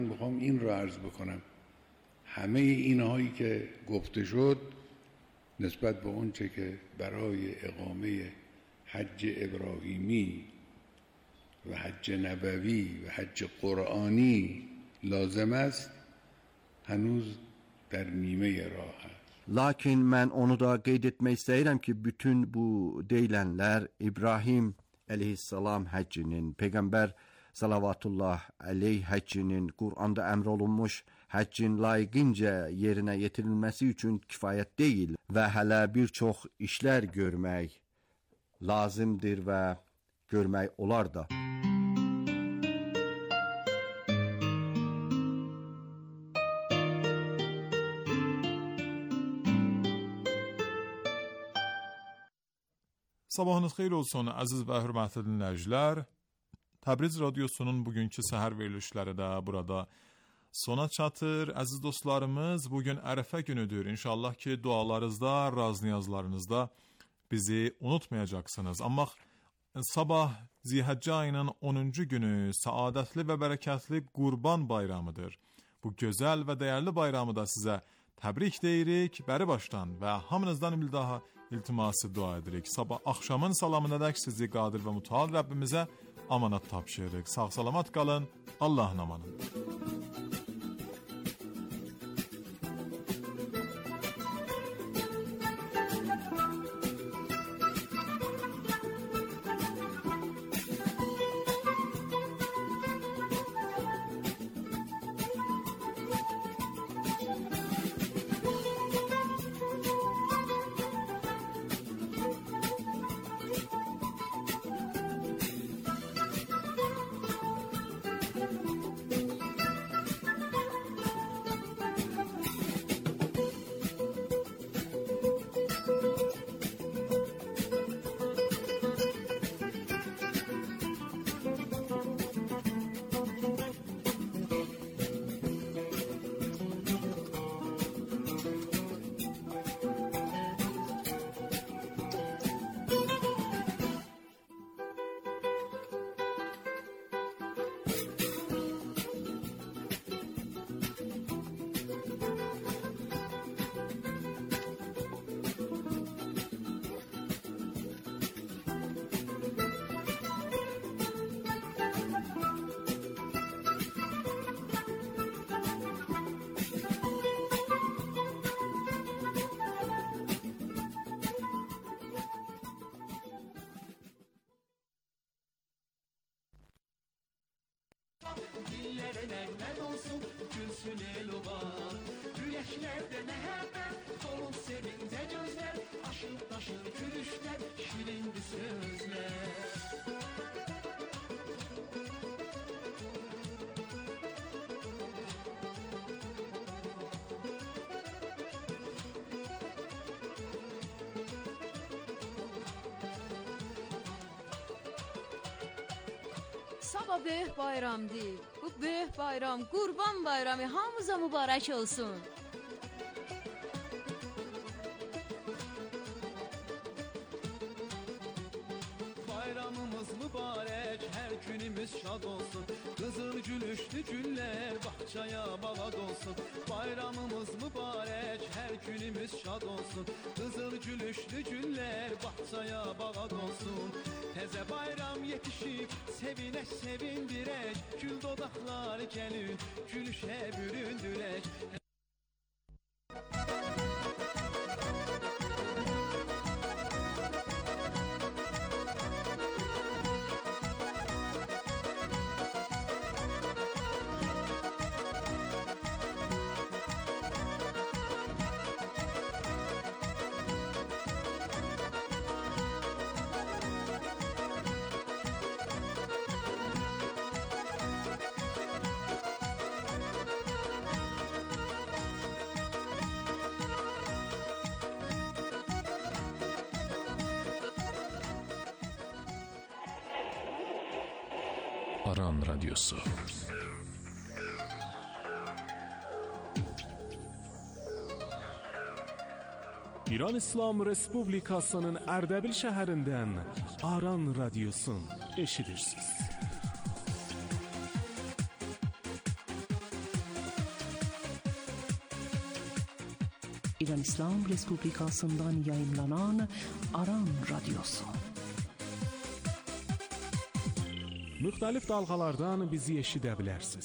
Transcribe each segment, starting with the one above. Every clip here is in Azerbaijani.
میخوام این رو عرض بکنم، همه اینهایی که گفته شد نسبت به اون چه که برای اقامه حج ابراهیمی و حج نبوی و حج قرآنی لازم است هنوز در نیمه rah است. Lakin mən onu da qeyd etmək istəyirəm ki, bütün bu deyilənlər İbrahim əleyhissalam həccinin, Peyğəmbər salavatullah aleyh həccinin, Qur'anda əmr olunmuş həccin layiqincə yerinə yetirilməsi üçün kifayət deyil və hələ bir çox işlər görmək lazımdır və görmək olar da. Sabahınız xeyir olsun əziz və hörmətli dinləyicilər. Təbriz Radyosu'nun bugünkü səhər verilişləri də burada sona çatır. Əziz dostlarımız, bugün Ərəfə günüdür. İnşallah ki dualarınızda, razniyazlarınızda bizi unutmayacaqsınız. Amma sabah Zilhəccə ayının 10-cu günü saadətli və bərəkətli Qurban bayramıdır. Bu gözəl və dəyərli bayramı da sizə təbrik deyirik bəri başdan və hamınızdan bir daha iltiması dua edirik. Sabah axşamın salamınadək sizi qadir və mütəal Rəbbimizə amanat tapşırırıq. Sağ salamat qalın, Allah'ın amanın. Dillere nəğmət olsun, gülsün el-oban. Ürəklərdə məhəbbət, dolun sevincə gözlər. Aşır daşır gülüşlər, şirindir sözlər. Sabah böyük bayramdır. Bu böyük bayram, Qurban bayramı hamımıza mübarək olsun. Bayramımız mübarək, hər günümüz şad olsun. Qızıl gülüşlü güllər bağçaya bağad olsun. Bayramımız mübarək, hər günümüz şad olsun. Qızıl gülüşlü güllər bağçaya bağad olsun. Təzə bayram yetişib, sevinək, sevindirək. Gül dodaqlar gəlin, gülüşə büründürək. Aran Radyosu. İran İslam Respublikasının Ərdəbil şəhərindən Aran Radyosun eşidirsiniz. İran İslam Respublikası'ndan yayınlanan Aran Radyosu. Müxtəlif dalğalardan bizi eşidə bilərsiniz.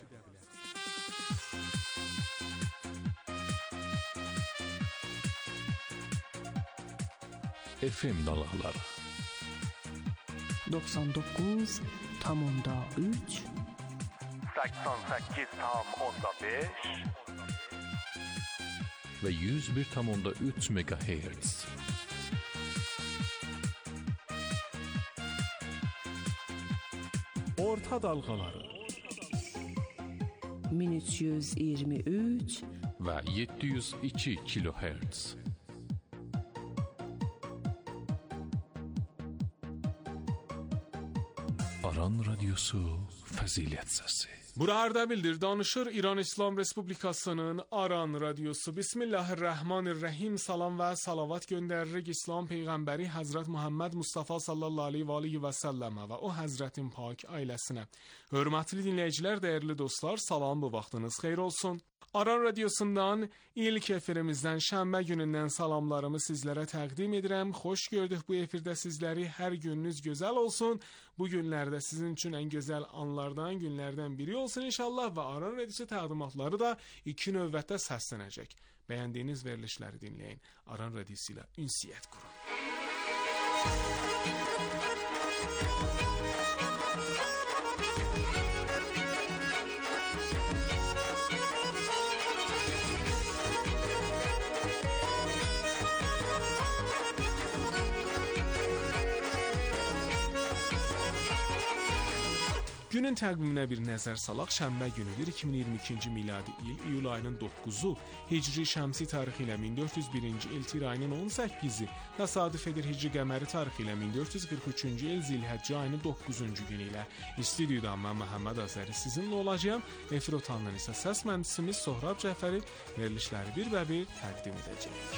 FM dalğaları 99,3 88,5 ve 101,3 MHz. Orta dalğaları 1323 ve 702 kHz. Aran Radyosu Fəzilət Səsi. Burada bildir, danışır İran İslam Respublikasının Aran Radyosu. Bismillahirrahmanirrahim. Salam və salavat göndəririk İslam Peyğəmbəri Həzrət Muhammed Mustafa sallallahu aleyhi və səlləmə və o Həzrətin pak ailəsinə. Hörmətli dinləyicilər, dəyərli dostlar, salam, bu vaxtınız xeyir olsun. Aran Radyosu'ndan ilk efirimizdən şənbə günündən salamlarımı sizlərə təqdim edirəm. Xoş gördük bu efirdə sizləri. Hər gününüz gözəl olsun. Bu günlərdə sizin üçün ən gözəl anlardan, günlərdən biri olsun inşallah və Aran Radyosu təqdimatları da 2 növbətdə səslənəcək. Bəyəndiyiniz verilişləri dinləyin. Aran Radyosu ilə ünsiyyət qurun. Günün təqviminə bir nəzər salaq. Şənbə günüdür, 2022-ci miladi il, iyul ayının 9-u, Hicri şəmsi tarixi ilə 1401-ci il, tir ayının 18-i, təsadüf edir Hicri qəməri tarixi ilə 1443-cü il, Zilhəccə ayının 9-cu günü ilə. İstudiyudan mən Məhəmməd Azəri sizinlə olacağım. Efir otağından isə səs mühəndisimiz Sohrab Cəfəri verilişləri bir və bir təqdim edəcək.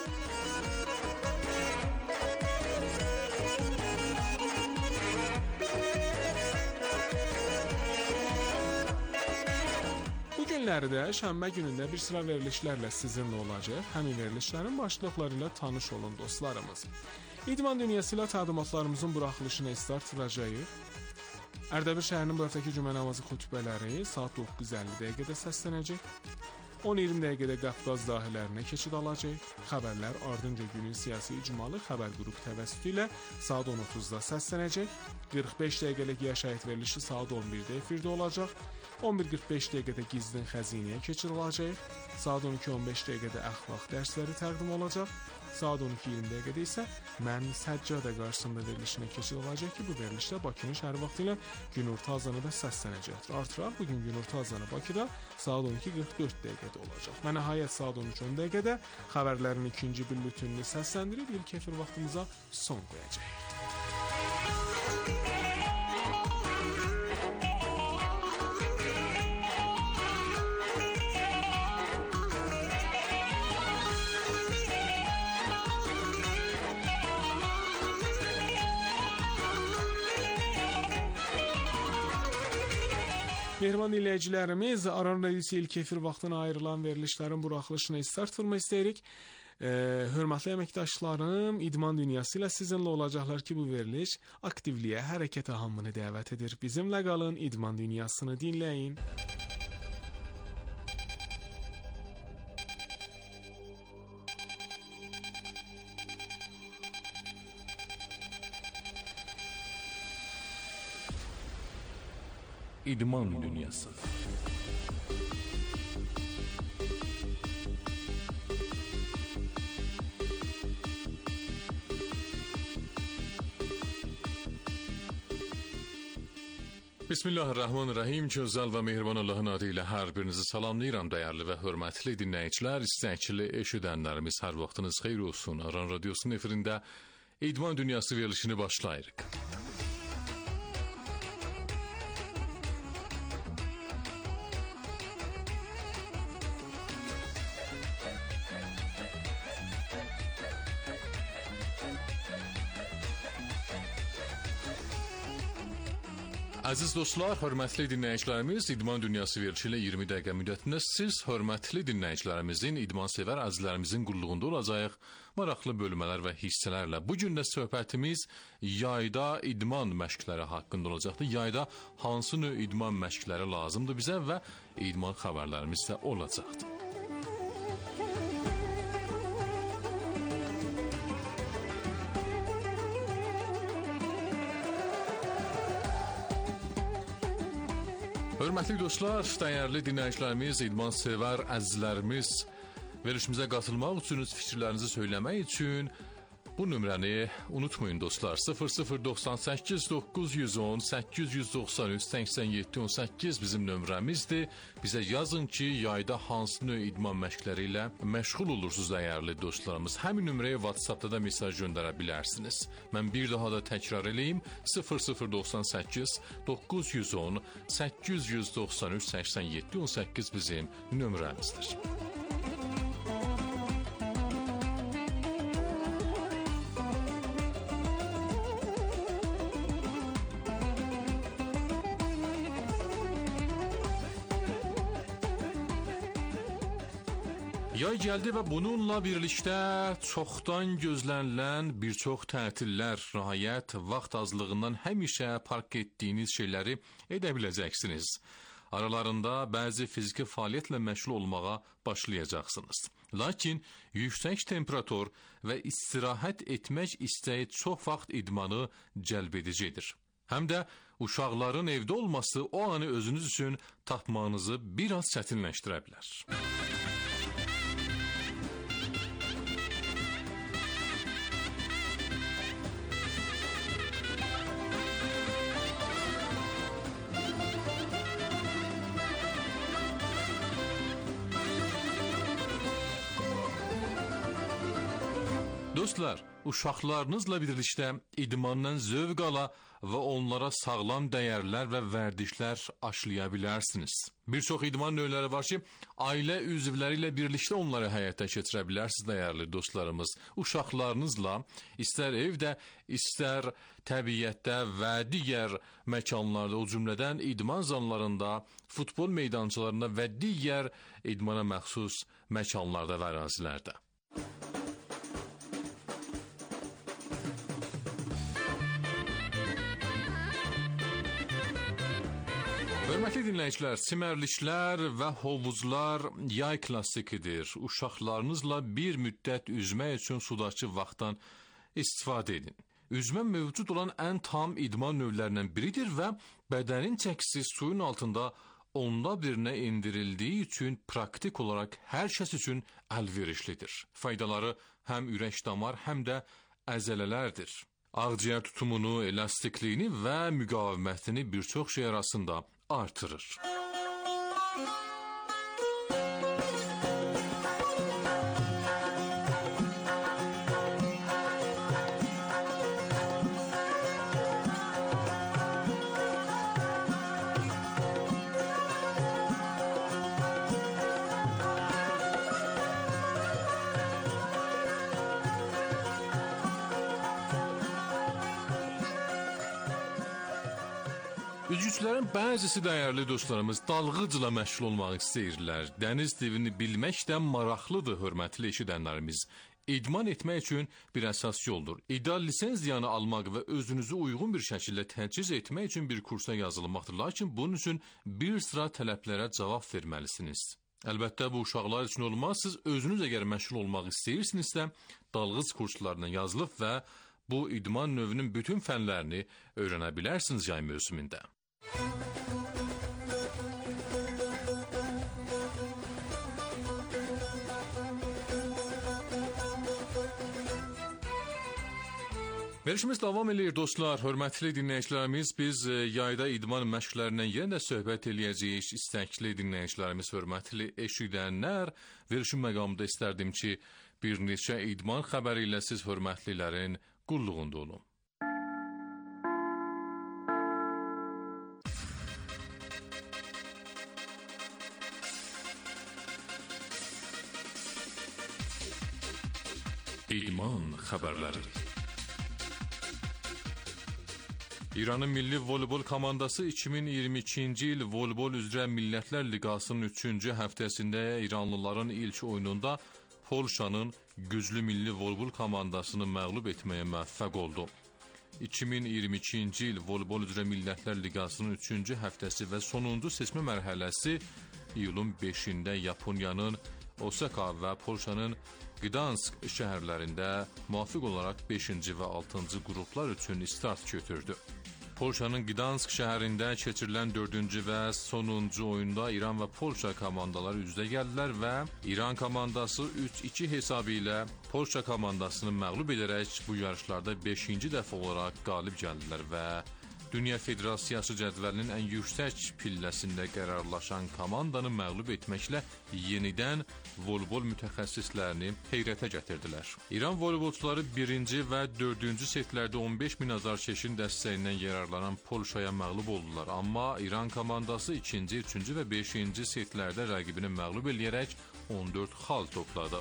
Günlərdə şənbə günündə bir sıra verilişlərlə sizinlə olacaq. Həmin verilişlərin başlıqları ilə tanış olun dostlarımız. İdman dünyası ilə təqdimatlarımızın buraxılışına start vuracağıq. Ərdəbil şəhərinin bu həftəki cümə namazı xutbələri saat 9:50 dəqiqədə səslənəcək. 10-20 dəqiqədə Qafqaz dahilərinə keçid alacaq. Xəbərlər ardınca günün siyasi icmalı xəbər qrup təvəssütü ilə saat 10:30-da səslənəcək. 45 dəqiqəlik yaşayış verilişi saat 11-də efirdə olacaq. 11:45 dəqiqədə gizlin xəzinəyə keçid alacaq. Saat 12:15 dəqiqədə əxlaq dərsləri təqdim olacaq. Saat 12:20 dəqiqədə isə mən Səccadə qarşısında verilişinə keçid alacaq ki, bu verilişdə Bakının şəhər vaxtı ilə günorta azanı da səslənəcəkdir. Artıraq bugün günorta azanı Bakıda saat 12:44 dəqiqədə olacaq. Və nəhayət saat 13:10 dəqiqədə xəbərlərin ikinci bülletenini səsləndirib ilk efir vaxtımıza son qoyacaq. Mehriban dinləyicilərimiz, Aran Radyosu ilk efir vaxtına ayrılan verilişlərin buraxılışına start vurmaq istəyirik. Hörmətli əməkdaşlarım, idman dünyası ilə sizinlə olacaqlar ki, bu veriliş aktivliyə, hərəkətə hamını dəvət edir. Bizimlə qalın, idman dünyasını dinləyin. İdman dünyası. Bismillahirrahmanirrahim. Gözəl və mehriban Allahın adı ilə hər birinizi salamlayıram dəyərli və hörmətli dinləyicilər, istəkli eşidənlərimiz, hər vaxtınız xeyir olsun. Aran Radyosu'nun efirində İdman dünyası verilişini başlayırıq. Əziz dostlar, hörmətli dinləyicilərimiz, İdman Dünyası verilişi ilə 20 dəqiqə müddətində siz hörmətli dinləyicilərimizin, idmansevər əzizlərimizin qulluğunda olacaq maraqlı bölmələr və hissələrlə. Bugün də söhbətimiz yayda idman məşqləri haqqında olacaqdır. Yayda hansı növ idman məşqləri lazımdır bizə və idman xəbərlərimiz də olacaqdır. Hörmətli dostlar, dəyərli dinləyicilərimiz, idmansevər əzizlərimiz, verilişimizə qatılmaq üçün, fikirlərinizi söyləmək üçün bu nömrəni unutmayın dostlar. 0098 910 893 87 18 bizim nömrəmizdir. Bizə yazın ki, yayda hansı növ idman məşqləri ilə məşğul olursunuz dəyərli dostlarımız. Həmin nömrəyə WhatsApp-da da mesaj göndərə bilərsiniz. Mən bir daha da təkrar eləyim. 0098 910 893 87 18 bizim nömrəmizdir. Yay gəldi və bununla birlikdə çoxdan gözlənilən bir çox tətillər, nəhayət vaxt azlığından həmişə park etdiyiniz şeyləri edə biləcəksiniz. Aralarında bəzi fiziki fəaliyyətlə məşğul olmağa başlayacaqsınız. Lakin yüksək temperatur və istirahət etmək istəyi çox vaxt idmanı cəlb edicidir. Həm də uşaqların evdə olması o anı özünüz üçün tapmanızı biraz çətinləşdirə bilər. Dostlar, uşaqlarınızla birlikdə idmandan zövq ala və onlara sağlam dəyərlər və vərdişlər aşılaya bilərsiniz. Bir çox idman növləri var ki, ailə üzvləri ilə birlikdə onları həyata keçirə bilərsiniz dəyərli dostlarımız. Uşaqlarınızla istər evdə, istər təbiətdə və digər məkanlarda, o cümlədən idman zallarında, futbol meydançalarında və digər idmana məxsus məkanlarda və ərazilərdə. Hörmətli dinləyicilər, çimərliklər və hovuzlar yay klassikidir. Uşaqlarınızla bir müddət üzmək üçün sudakı vaxtdan istifadə edin. Üzmə mövcud olan ən tam idman növlərindən biridir və bədənin çəkisi suyun altında onda birinə indirildiyi üçün praktik olaraq hər kəs üçün əlverişlidir. Faydaları həm ürək-damar, həm də əzələlərdir. Ağciyər tutumunu, elastikliyini və müqavimətini bir çox şey arasında artırır. Üzgüçlərin bəzisi dəyərli dostlarımız dalğıcla məşğul olmaq istəyirlər. Dəniz dilini bilmək də maraqlıdır, hörmətli eşidənlərimiz. İdman etmək üçün bir əsas yoldur. İdeal lisenziyanı almaq və özünüzü uyğun bir şəkildə təchiz etmək üçün bir kursa yazılmaqdır. Lakin bunun üçün bir sıra tələblərə cavab verməlisiniz. Əlbəttə bu uşaqlar üçün olmaz. Siz özünüz əgər məşğul olmaq istəyirsinizsə, dalğıc kurslarına yazılıb və bu idman növünün bütün fənlərini öyrənə bilərsiniz yay mövsümündə. Verişimiz davam edir dostlar, hörmətli dinləyicilərimiz. Biz yayda idman məşqlərindən yenə də söhbət eləyəcəyik. İstəkli dinləyicilərimiz, hörmətli eşidənlər, verişim məqamında istərdim ki, bir neçə idman xəbəri ilə siz hörmətlilərin qulluğunda olun. İdman xəbərləri. İranın milli voleybol komandası 2022-ci il voleybol üzrə Millətlər Liqasının 3-cü həftəsində İranlıların ilk oyununda Polşanın güclü milli voleybol komandasını məğlub etməyə müvəffəq oldu. 2022-ci il voleybol üzrə Millətlər Liqasının 3-cü həftəsi və sonuncu seçmə mərhələsi iyulun 5-də Yaponiyanın Osaka və Polşanın Gdansk şəhərlərində müvafiq olaraq 5-ci və 6-cı qruplar üçün start götürdü. Polşanın Gdansk şəhərində keçirilən 4-cü və sonuncu oyunda İran və Polşa komandaları üz-üzə gəldilər və İran komandası 3-2 hesabı ilə Polşa komandasını məğlub edərək bu yarışlarda 5-ci dəfə olaraq qalib gəldilər və Dünya Federasiyası cədvəlinin ən yüksək pilləsində qərarlaşan komandanı məğlub etməklə yenidən voleybol mütəxəssislərini heyrətə gətirdilər. İran voleybolçuları 1-ci və 4-cü setlərdə 15.000 azarkeşin dəstəyindən yararlanan Polşaya məğlub oldular. Amma İran komandası 2-ci, 3-cü və 5-ci setlərdə rəqibini məğlub eləyərək 14 xal topladı.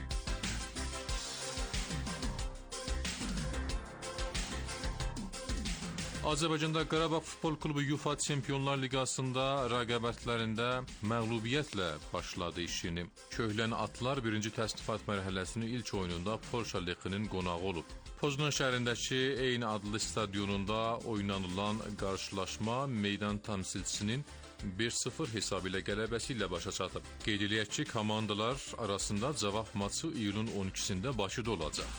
Azərbaycanda Qarabağ Futbol Klubu UEFA Çempionlar Liqasında rəqabətlərində məğlubiyyətlə başladı işini. Köhlən atlar 1-ci təsnifat mərhələsinin ilk oyununda Polşa Lexinin qonağı olub. Poznan şəhərindəki eyni adlı stadionunda oynanılan qarşılaşma meydan təmsilçisinin 1-0 hesabı ilə qələbəsi ilə başa çatıb. Qeyd eləyək ki, komandalar arasında cavab maçı iyulun 12-sində Bakıda olacaq.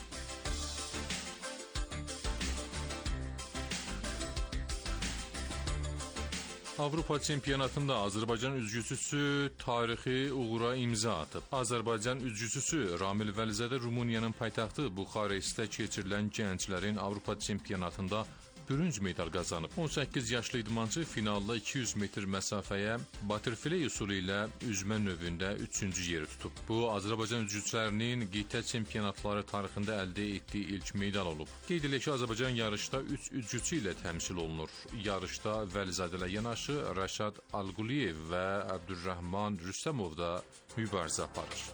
Avropa çempionatında Azərbaycan üzgüçüsü tarixi uğura imza atıb. Azərbaycan üzgüçüsü Ramil Vəlizadə Rumıniyanın paytaxtı Buxarestdə keçirilən gənclərin Avropa çempionatında bürünc medal qazanıb. 18 yaşlı idmançı finalda 200 metr məsafəyə butterfly üsulu ilə üzmə növündə 3-cü yeri tutub. Bu, Azərbaycan üzgüçülərinin qitə çempionatları tarixində əldə etdiyi ilk medal olub. Qeyd edək ki, Azərbaycan yarışda 3 üzgüçü ilə təmsil olunur. Yarışda Vəlizadələ yanaşı Rəşad Alquliyev və Əbdürrəhman Rüstəmov da mübarizə aparır.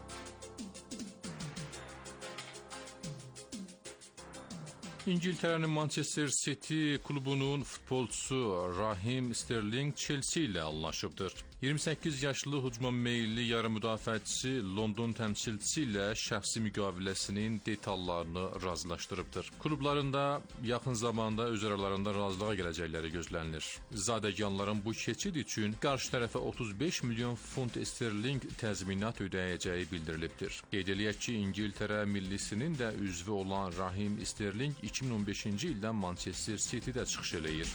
İngiltərənin Manchester City klubunun futbolçusu Rahim Sterling Chelsea ilə anlaşıbdır. 28 yaşlı hücuma meyilli yarım müdafiəçisi London təmsilçisi ilə şəxsi müqaviləsinin detallarını razılaşdırıbdır. Klublarında yaxın zamanda öz aralarında razılığa gələcəkləri gözlənilir. Zadəganların bu keçid üçün qarşı tərəfə 35 milyon funt sterling təzminat ödəyəcəyi bildirilibdir. Qeyd eləyək ki, İngiltərə millisinin də üzvü olan Rahim Sterling 2015-ci ildən Manchester City-də çıxış eləyir.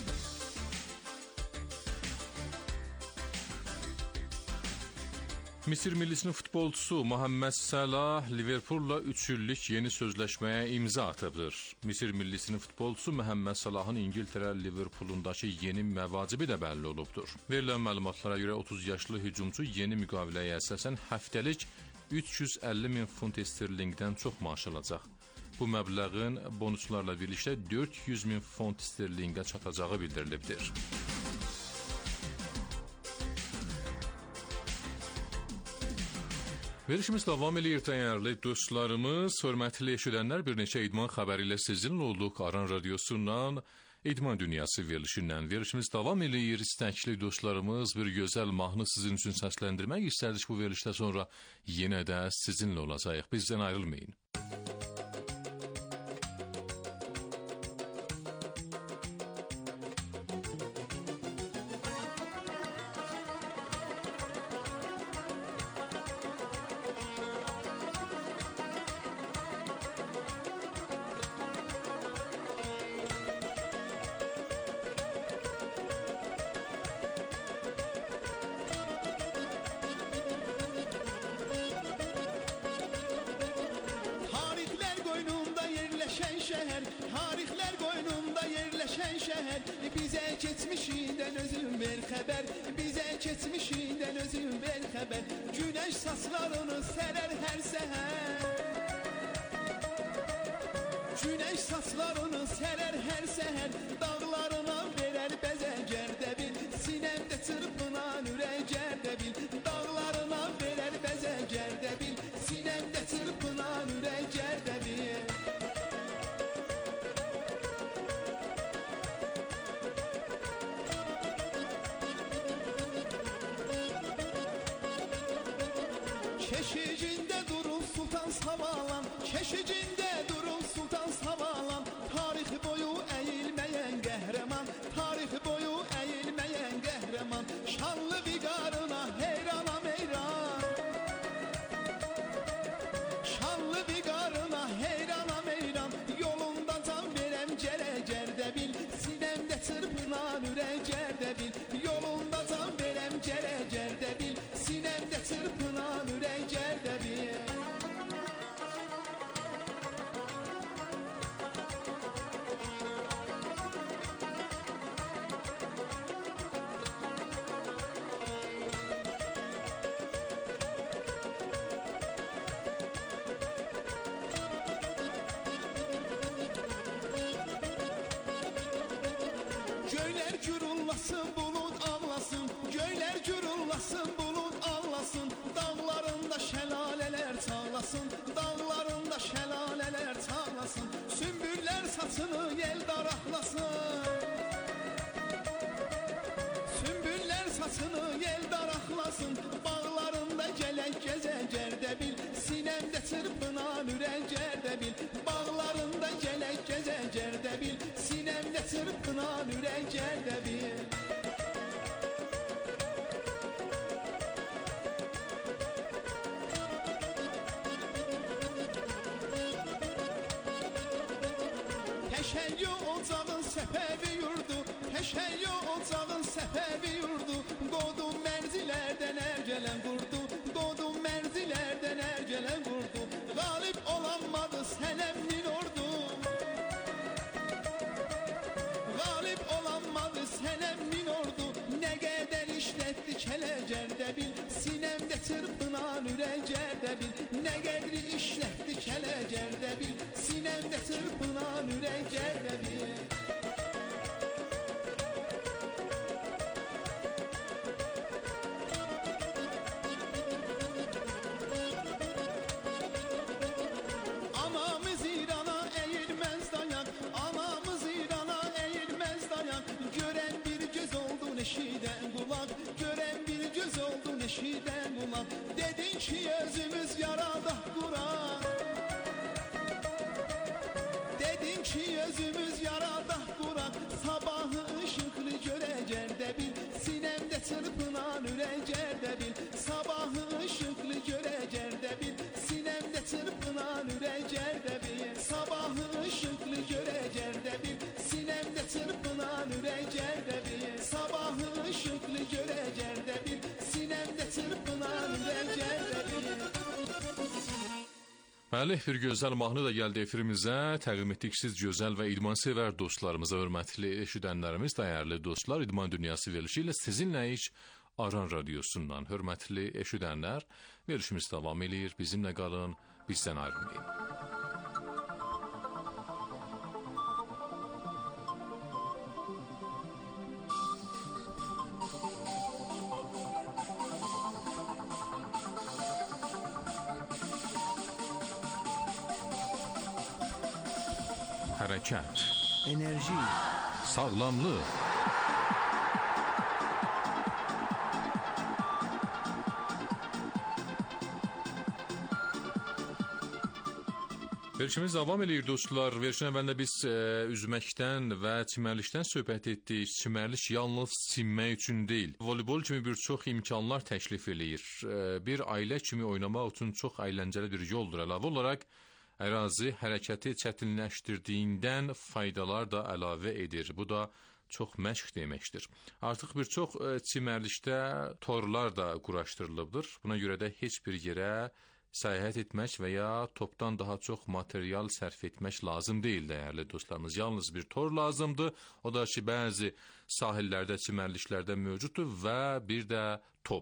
Misir millisinin futbolçusu Muhammed Salah Liverpool'la 3 illik yeni sözləşməyə imza atıbdır. Misir millisinin futbolçusu Muhammed Salahın İngiltərə Liverpool'undakı yeni məvacibi də bəlli olubdur. Verilən məlumatlara görə 30 yaşlı hücumçu yeni müqaviləyə əsasən həftəlik 350 min funt sterlingdən çox maaş alacaq. Bu məbləğin bonuslarla birlikdə 400 min funt sterlingə çatacağı bildirilibdir. Verişimiz davam edir dəyərli dostlarımız, hörmətli eşidənlər, bir neçə idman xəbəri ilə sizinlə olduq Aran Radiosundan, İdman Dünyası verilişindən. Verişimiz davam edir, istəkli dostlarımız, bir gözəl mahnı sizin üçün səsləndirmək istərdik bu verilişdə sonra yenə də sizinlə olacaq. Bizdən ayrılmayın. Bizə keçmişindən özün ver xəbər, bizə keçmişindən özün ver xəbər. Günəş saçlarını sərər hər səhər, günəş saçlarını sərər hər səhər. Dağlarına verər bəzə gərdəbil, sinəmdə çırpınan ürək gərdəbil. Dağlarına verər bəzə gərdəbil, sinəmdə çırpınan ürək gərdəbil. Keşicinde durur Sultan Savalan, keşicinde durur Sultan Savalan. Tarih boyu eğilmeyen qəhrəman, tarih boyu eğilmeyen qəhrəman. Şanlı viqarına heyranam heyran, şanlı viqarına heyranam heyran. Yolunda can verəm gələcər də bil, sinəmdə çırpınan ürəkər də bil. Yolunda can verəm gələcər də bil, sinəmdə çırpınan ürəkər də bil. Göylər gürullasın, bulut ağlasın, göylər gürullasın, bulut ağlasın. Dağlarında şəlalələr çağlasın, dağlarında şəlalələr çağlasın. Sümbüllər saçını yel daraqlasın, sümbüllər saçını yel daraqlasın. Bağlarında gələk gəzəcər də bil, sinəmdə çırpınan ürəkər də bil. Bağlarında gələk gəzəcər də bil, sinəmdə çırpınan ürəkər də bil. Təşəyyü ocağın səfəvi yurdu, təşəyyü ocağın səfəvi yurdu. Qodum mərzilərdən ərgələn qurdu, qodum mərzilərdən ərgələn qurdu. Qalib olanmadı sənəmmin ordu, qalib olanmadı sənəmmin ordu. Nə qədər işlətdi kələcər də bil, sinəmdə çırpınan ürəkər də bil. Nə qədri işlətdi kələcər də bil, sinəmdə çırpınan ürəkər də bil. Anamız İrana eğilmez dayan, anamız İrana eğilmez dayan. Gören bir göz oldu eşiden kulak, gören bir göz oldu eşiden kulak. Dedin ki özümüz yaradah Kur'an, dedin ki özümüz yaradah Kur'an. Sabahı ışıklı görəcər də bil, sinəmdə çırpınan ürəkər də bil. Sabahı ışıklı görəcər də bil, sinəmdə çırpınan ürəkər də bil. Sabahı ışıklı görəcər də bil, sinəmdə çırpınan ürəkər də bil. Sabahı ışıklı görəcər də bil, sinəmdə çırpınan ürəkər də bil. Bəli, bir gözəl mahnı da gəldi efirimizə. Təqdim etdik siz gözəl və idmansevər dostlarımıza, hörmətli eşidənlərimiz, dəyərli dostlar. İdman Dünyası verilişi ilə sizinləyik Aran Radiosundan. Hörmətli eşidənlər, verilişimiz davam edir. Bizimlə qalın, bizdən ayrılmayın. Hərəkət, Enerji, sağlamlıq, verilişimiz davam edir dostlar. Verilişin əvvəlində biz üzməkdən və çimərlikdən söhbət etdik. Çimərlik yalnız çimmək üçün deyil, voleybol kimi bir çox imkanlar təklif eləyir. Bir ailə kimi oynamaq üçün çox əyləncəli bir yoldur. Əlavə olaraq ərazi hərəkəti çətinləşdirdiyindən faydalar da əlavə edir. Bu da çox məşq deməkdir. Artıq bir çox çimərlikdə torlar da quraşdırılıbdır. Buna görə də heç bir yerə səyahət etmək və ya topdan daha çox material sərf etmək lazım deyil dəyərli dostlarımız. Yalnız bir tor lazımdır. O da ki, bəzi sahillərdə, çimərliklərdə mövcuddur və bir də top.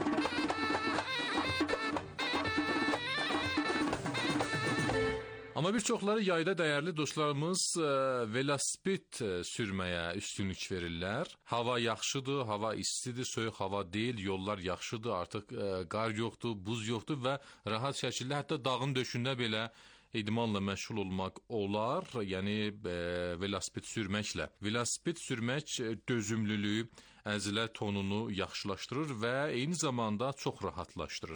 Amma Amma bir çoxları yayda dəyərli dostlarımız velosiped sürməyə üstünlük verirlər. Hava yaxşıdır, hava istidir, soyuq hava deyil, yollar yaxşıdır, artıq qar yoxdur, buz yoxdur və rahat şəkildə hətta dağın döşündə belə idmanla məşğul olmaq olar. Yəni velosiped sürməklə. Velosiped sürmək dözümlülüyü, əzilə tonunu yaxşılaşdırır və eyni zamanda çox rahatlaşdırır.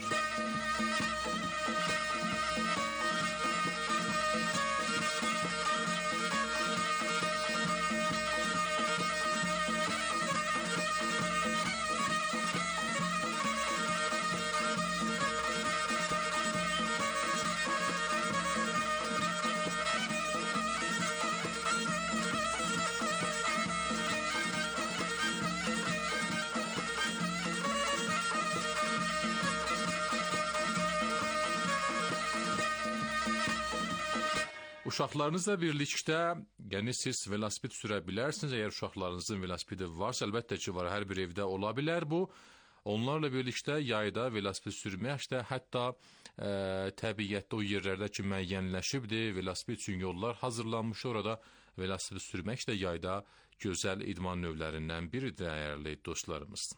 Uşaqlarınızla birlikdə, yəni siz velosiped sürə bilərsiniz. Əgər uşaqlarınızın velosipedi varsa, əlbəttə ki, var, hər bir evdə ola bilər bu. Onlarla birlikdə yayda velosiped sürmək də hətta təbiətdə o yerlərdə ki, müəyyənləşibdir, velosiped üçün yollar hazırlanmış, orada velosiped sürmək də yayda gözəl idman növlərindən biri dəyərli dostlarımız.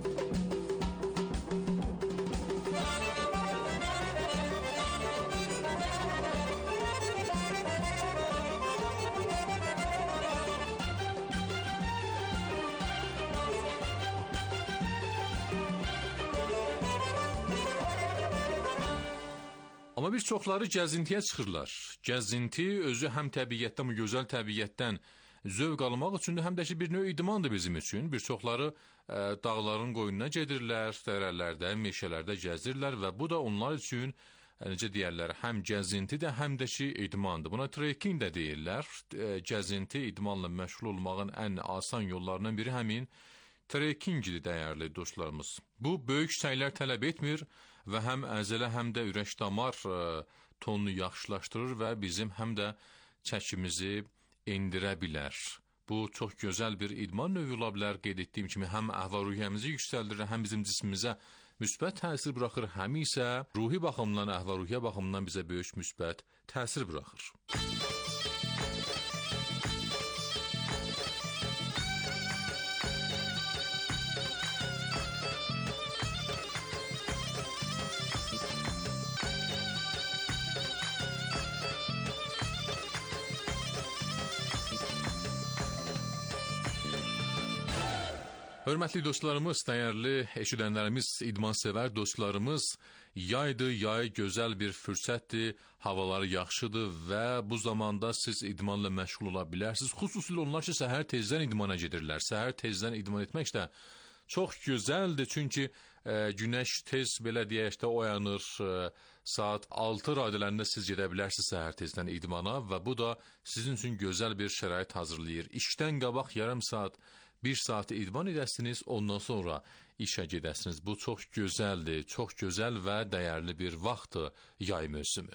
Amma bir çoxları gəzintiyə çıxırlar. Gəzinti özü həm təbiətdən, bu gözəl təbiətdən zövq almaq üçündür, həm də ki, bir növ idmandır bizim üçün. Bir çoxları dağların qoynuna gedirlər, dərələrdə, meşələrdə gəzirlər və bu da onlar üçün, necə deyərlər, həm gəzintidir, həm də ki, idmandır. Buna trekking də deyirlər. Gəzinti, idmanla məşğul olmağın ən asan yollarından biri həmin trekkingidir, dəyərli dostlarımız. Bu, böyük səylər tələb etmir və həm əzələ, həm də ürək-damar tonunu yaxşılaşdırır və bizim həm də çəkimizi endirə bilər. Bu, çox gözəl bir idman növü ola bilər. Qeyd etdiyim kimi, həm əhval-ruhiyyəmizi yüksəldir, həm bizim cismimizə müsbət təsir buraxır, həm isə ruhi baxımdan, əhval-ruhiyyə baxımdan bizə böyük müsbət təsir buraxır. Hörmətli dostlarımız, dəyərli eşidənlərimiz, idmansevər dostlarımız, yaydır, yay gözəl bir fürsətdir, havaları yaxşıdır və bu zamanda siz idmanla məşğul ola bilərsiniz. Xüsusilə onlar ki, səhər tezdən idmana gedirlər. Səhər tezdən idman etmək də çox gözəldir, çünki günəş tez, belə deyək də, oyanır, saat 6 radələrində siz gedə bilərsiniz səhər tezdən idmana və bu da sizin üçün gözəl bir şərait hazırlayır. İşdən qabaq yarım saat, 1 saat idman edəsiniz, ondan sonra işə gedəsiniz. Bu çox gözəldir, çox gözəl və dəyərli bir vaxtdır yay mövsümü.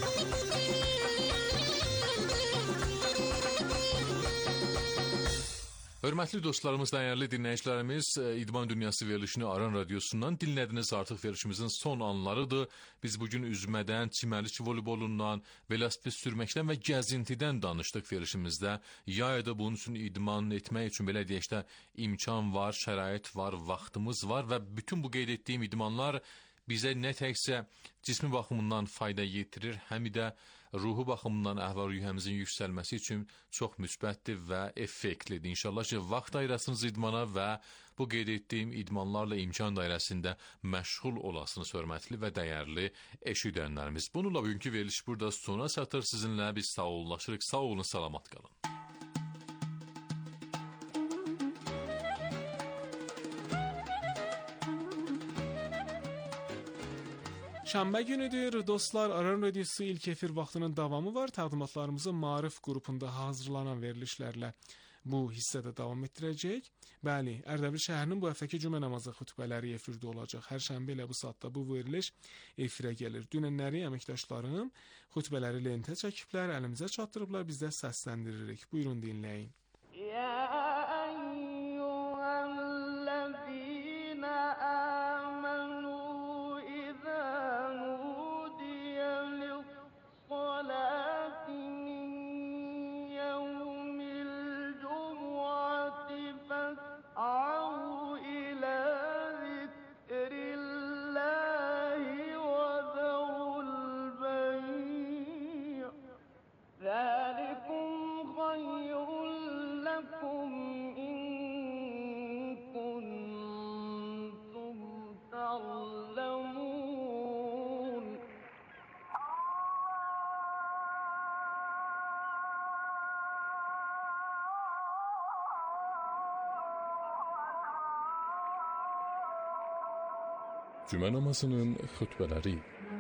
Hörmətli dostlarımız, dəyərli dinləyicilərimiz, İdman Dünyası verilişini Aran Radiosundan dinlədiniz. Artıq verilişimizin son anlarıdır. Biz bugün üzmədən, çimərlik voleybolundan, velosiped sürməkdən və gəzintidən danışdıq verilişimizdə. Yayda bunun üçün idman etmək üçün, belə deyək də, imkan var, şərait var, vaxtımız var və bütün bu qeyd etdiyim idmanlar bizə nə təkcə cismi baxımından fayda yetirir, həm də ruhu baxımından əhval-ruhiyyəmizin yüksəlməsi üçün çox müsbətdir və effektlidir. İnşallah ki, vaxt ayırasınız idmana və bu qeyd etdiyim idmanlarla imkan dairəsində məşğul olasınız, hörmətli və dəyərli eşidənlərimiz. Bununla bugünkü veriliş burada sona çatır. Sizinlə biz sağollaşırıq. Sağ olun, salamat qalın. Şənbə günüdür. Dostlar, Aran Radiosu ilk efir vaxtının davamı var. Təqdimatlarımızı Maarif qrupunda hazırlanan verilişlərlə bu hissədə davam etdirəcək. Bəli, Ərdəbil şəhərinin bu həftəki cümə namazı xutbələri efirdə olacaq. Hər şənbə ilə bu saatda bu veriliş efirə gəlir. Dünənləri əməkdaşlarım xutbələri lentə çəkiblər, əlimizə çatdırıblar, biz də səsləndiririk. Buyurun dinləyin. الصلاة Cümə namazının xutbələri.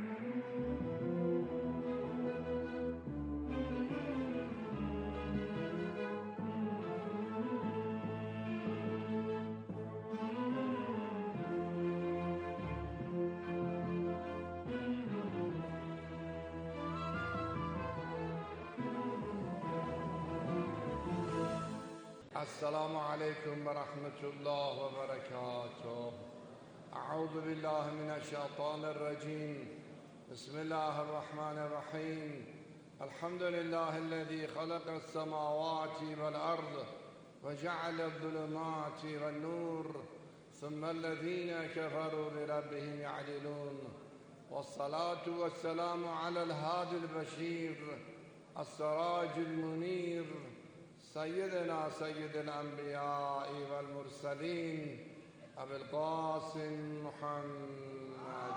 السلام عليكم ورحمة الله وبركاته. أعوذ بالله من الشيطان الرجيم. بسم الله الرحمن الرحيم. الحمد لله الذي خلق السماوات والأرض وجعل الظلمات والنور ثم الذين كفروا بربهم يعدلون. والصلاة والسلام على الهادي البشير السراج المنير سيدنا سيد الأنبياء والمرسلين أبي القاسم محمد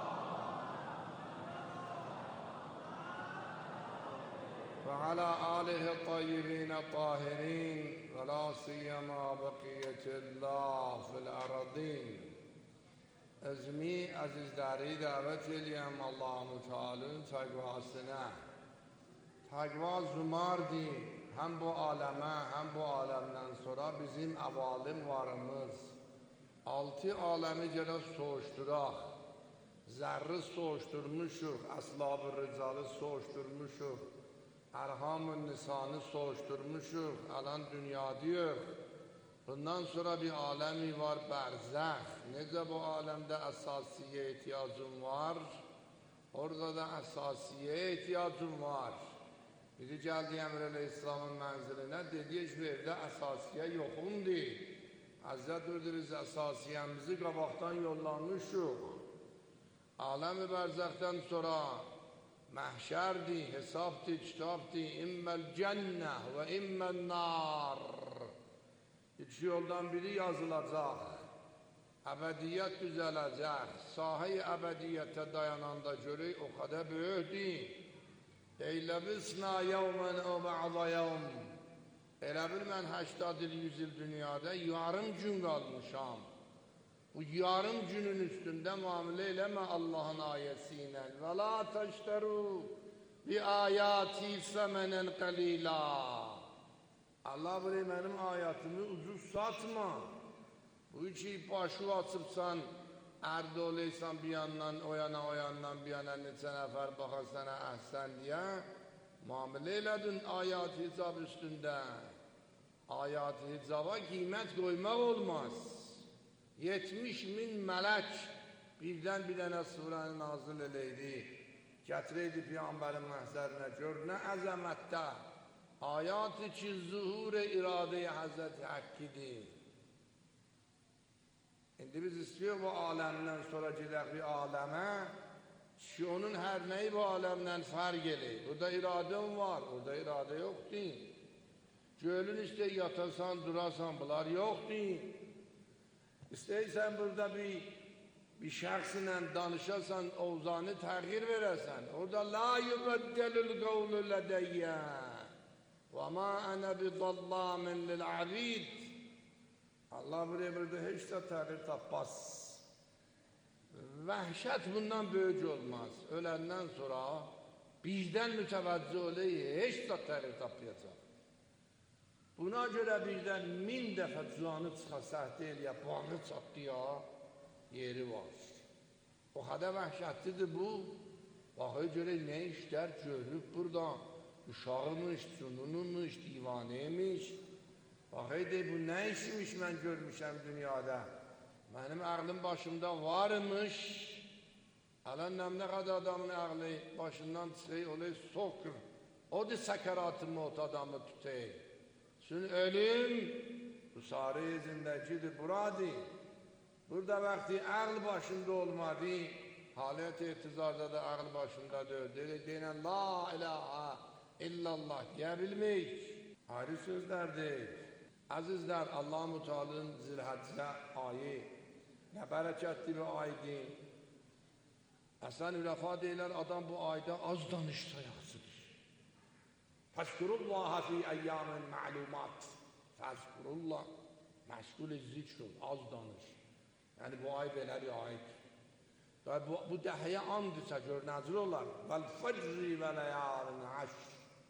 وعلى آله الطيبين الطاهرين ولا سيما بقية الله في الأرضين. ازمی عزیزداری دعوت الیم الله متعال تقواسına تقوا زمardی hem bu aleme hem bu alemden sonra bizim avalim varımız 6 alemi gene soğuşturak zerri soğuşturmuşuk, asla-ı ricalı soğuşturmuşuk, erham-ı nisanı soğuşturmuşuk, alan dünya diyor. Bundan sonra bir alemi var berzeh. Nece bu alemde esasiye ihtiyacım var? Orada da esasiye ihtiyacım var. Biri geldi Emre Aleyhisselam'ın menziline, dedi şu evde esasiye yokumdu. Hazret buyurdu biz esasiyemizi qabaqdan yollanmışıq. Alem-i berzehten sonra mahşerdi, hesaptı, kitaptı, immel cenneh ve immel nar. İki yoldan biri yazılacak. Ebediyet düzelecek. Sahi ebediyete dayananda göre o kadar böyüdü. Eylebisna yevmen o ba'da yevm. Elə bil mən 80 il, 100 il dünyada yarım gün qalmışam. Bu yarım günün üstündə muamilə eləmə Allahın ayəsiyle. Və la təştəru bi ayati səmənən qalila. Allah buraya mənim ayatımı ucuz satma. Bu iki başı açıbsan, ərdə oleysan bir yandan, o yandan bir yana neçə nəfər baxar sənə əhsən deyə muamilə elədin ayat-ı hicab üstündə. Ayat-ı hicaba qiymət qoymaq olmaz. 70.000 mələk birdən bir dənə surəni nazil eləydi. Gətirəydi Peyğəmbərin məhzərinə, gör nə əzəmətdə. Ayat-ı ki zuhur-i iradə-i Həzrət Həkkidir. İndi biz istiyor bu alemden sonra gedək bir aləmə ki onun hər nəyi bu aləmdən fərq eləyir. Burada iradən var, orada iradə yoxdur. Gölün işte yatasan, durasan bunlar yoxdur. İstəyirsən burada bir şəxslə danışasan, ovzanı təğyir verəsən. Orada la yubəddəlül qavlu lədəyyə və ma ənə bidallamin lil-abid. Allah buraya burada hiç de təğyir tapmaz. Vəhşət bundan böyük olmaz. Ölenden sonra bizden mütəvəccüh olayı hiç de təğyir tapmayacaq. Buna göre birden 1000 dəfə cüanı çıxa səhdə eləyə, bağlı çatdıya yeri var. O kadar vəhşətlidir bu. Baxıya göre ne işler görüb burada. Uşağımış, cununmuş, divaneymiş. Baxıydı bu ne işmiş mən görmüşəm dünyada. Mənim ağlım başımda varmış. Alən nə kadar adamın ağlı başından çıxıyı olayı sokur. Odur səkarat-ı mevt adamı tutayı. Çünkü ölüm bu sarı zindekidir buradı. Burada vakti ağl başında olmadı. Halet etizarda da ağl başında dövdü. Denen la ilahe illallah diyebilmek ayrı sözlerdir. Azizler, Allah-u Teala'nın zilhəcce ayı ne bereketli bir aydı. Esen-i Vefa deyirlər, adam bu ayda az danışsa yaxşıdır. Fəzkurullaha fi əyyâmin ma'lumat. Fəzkurullah, məşgul zikr ol, az danış. Yani bu ay belə bir aydır. Bu dəhiyə andırsa gör nazil olar. Vəl-fəcri və ləyalin əşr.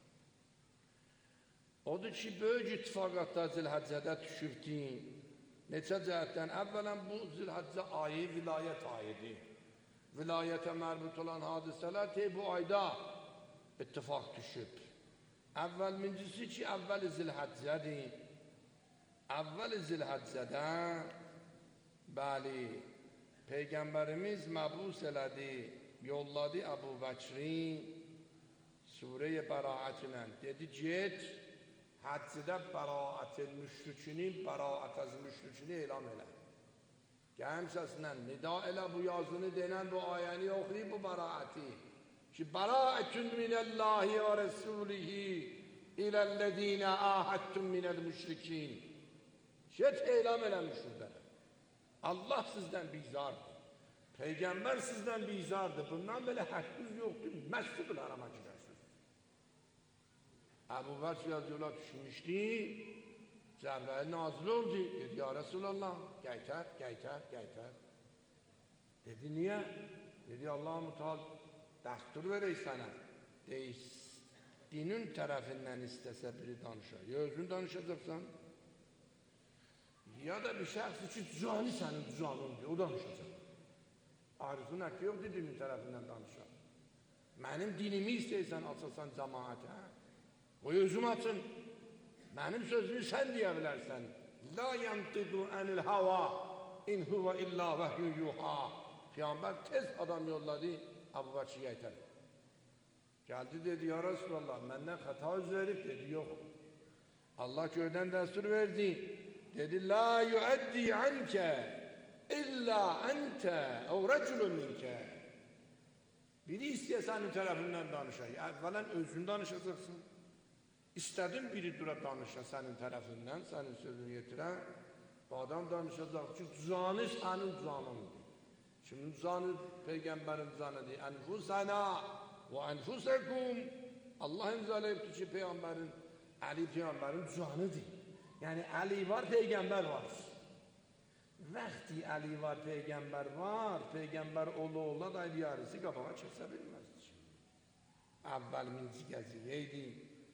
Odur ki, böyük ittifaqatda Zilhəccədə düşürdün. Neçə cəhətdən? Əvvələn bu Zilhəccə ayı vilayət ayıdır. Vilayətə mərbut olan hadisələr bu ayda ittifaq düşüb. Əvvəlmincisi ki, əvvəl-i Zilhəccədir. Əvvəl-i Zilhəccədə bəli, Peyğəmbərimiz məbus elədi, yolladı Əbu Bəkri Surə-i Bəraətlə. Dedi, get, Həccədə bəraət-el müşrikinin, bəraət az müşrikini elan elə. Gələm səsinlə, nida elə bu yazını denən bu ayəni oxuyub bu bəraəti. Ki, bəraətün minəllahi və rəsulihi iləl-ləzinə əhəttün minəl-müşrikin. Get, elan elə müşriklərə. Allah sizdən bizardır. Peyğəmbər sizdən bizardır. Bundan belə həqqiniz yoxdur. Məscid-ül Hərama girərsiniz. Əbu Bəkr yazıyorlar düşmüşdü. Cəbrəil nazil oldu. Dedi, ya Resulallah, gəytər. Dedi, niyə? Dedi, Allah-u Teala dəstur verək sənə. Deyik, dinin tərəfindən istəsə biri danışar. Ya özün danışacaqsan, ya da bir şəxs ki, düzani sənin düzanındır, o danışacaq. Arzu nəki yoxdur dinin tərəfindən danışar. Mənim dinimi istəyirsən, açasan cəmaətə, o özüm açın. Mənim sözümü sən deyə bilərsən. La yantiqu anil hava in huwa illa vahyu yuha. Peyğəmbər tez adam yolladı, Əbu Bəkri gəytər. Gəldi dedi, ya Resulallah, məndən xəta öz verib, dedi, yox. Allah göydən dəstur verdi. Dedi, la yuəddi ankə illa əntə əv rəculun minkə. Biri istəyə sənin tərəfindən danışar. Əvvələn özün danışacaqsın. İstədin biri dura danışa sənin tərəfindən, sənin sözünü yetirə. Bu adam danışacaq ki, düzanı sənin düzanındır. Şimdi düzanı Peyğəmbərin düzanıdır. Ənfusəna və ənfusəkum. Allah imzalayıbdır ki, Peyğəmbərin, Əli Peyğəmbərin düzanıdır. Yəni, Əli var, Peyğəmbər var. Vəxti Əli var, Peyğəmbər var, Peyğəmbər ola da yarısı qabağa kəsə bilməzdir. Əvvəl minci gəzirəydi.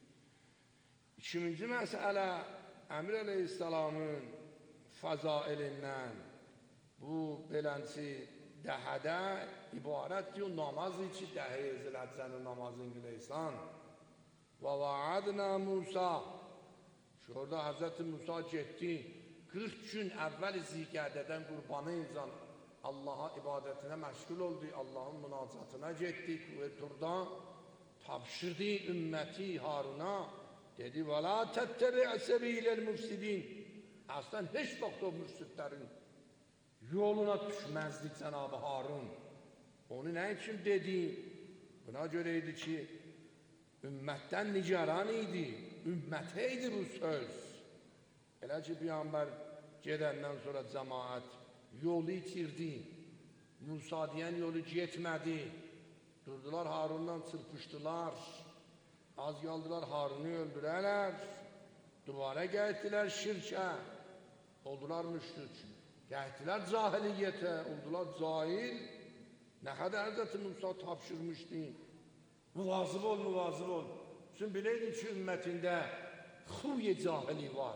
İkinci məsələ, Əmir Əleyhisselamın fəzailindən bu belənsi dəhədə ibarətdir, namazı ki, dəhəyə zilhəccənin namazını qiləysən. Və vaadna Musa, şurada Hz. Musa getdi, 40 gün əvvəl zikədədən qurbanı insan Allaha ibadətinə məşğul oldu, Allahın münacatına getdi, Turda tapşırdı ümməti Haruna, dedi, və la təttəbiə səbiləl müfsidin. Əslən, heç vaxt o müfsidlərin yoluna düşməzdi Cənab-ı Harun. Onu nə üçün dedi? Buna görə idi ki, ümmətdən nigaran idi, ümmətə idi bu söz. Elə ki, Peyğəmbər gedəndən sonra cəmaət yolu itirdi, Musa deyən yolu getmədi, durdular Harundan çırpışdılar, az qaldılar Harunu öldürərlər, duvara gəltdilər şirkə, oldular müşrik, gəltdilər cahiliyyətə, oldular cahil, nə qədər Hz. Musa tapşırmışdı, müvazıb ol, çünki biləydi ki, ümmətində xuy-i cahili var.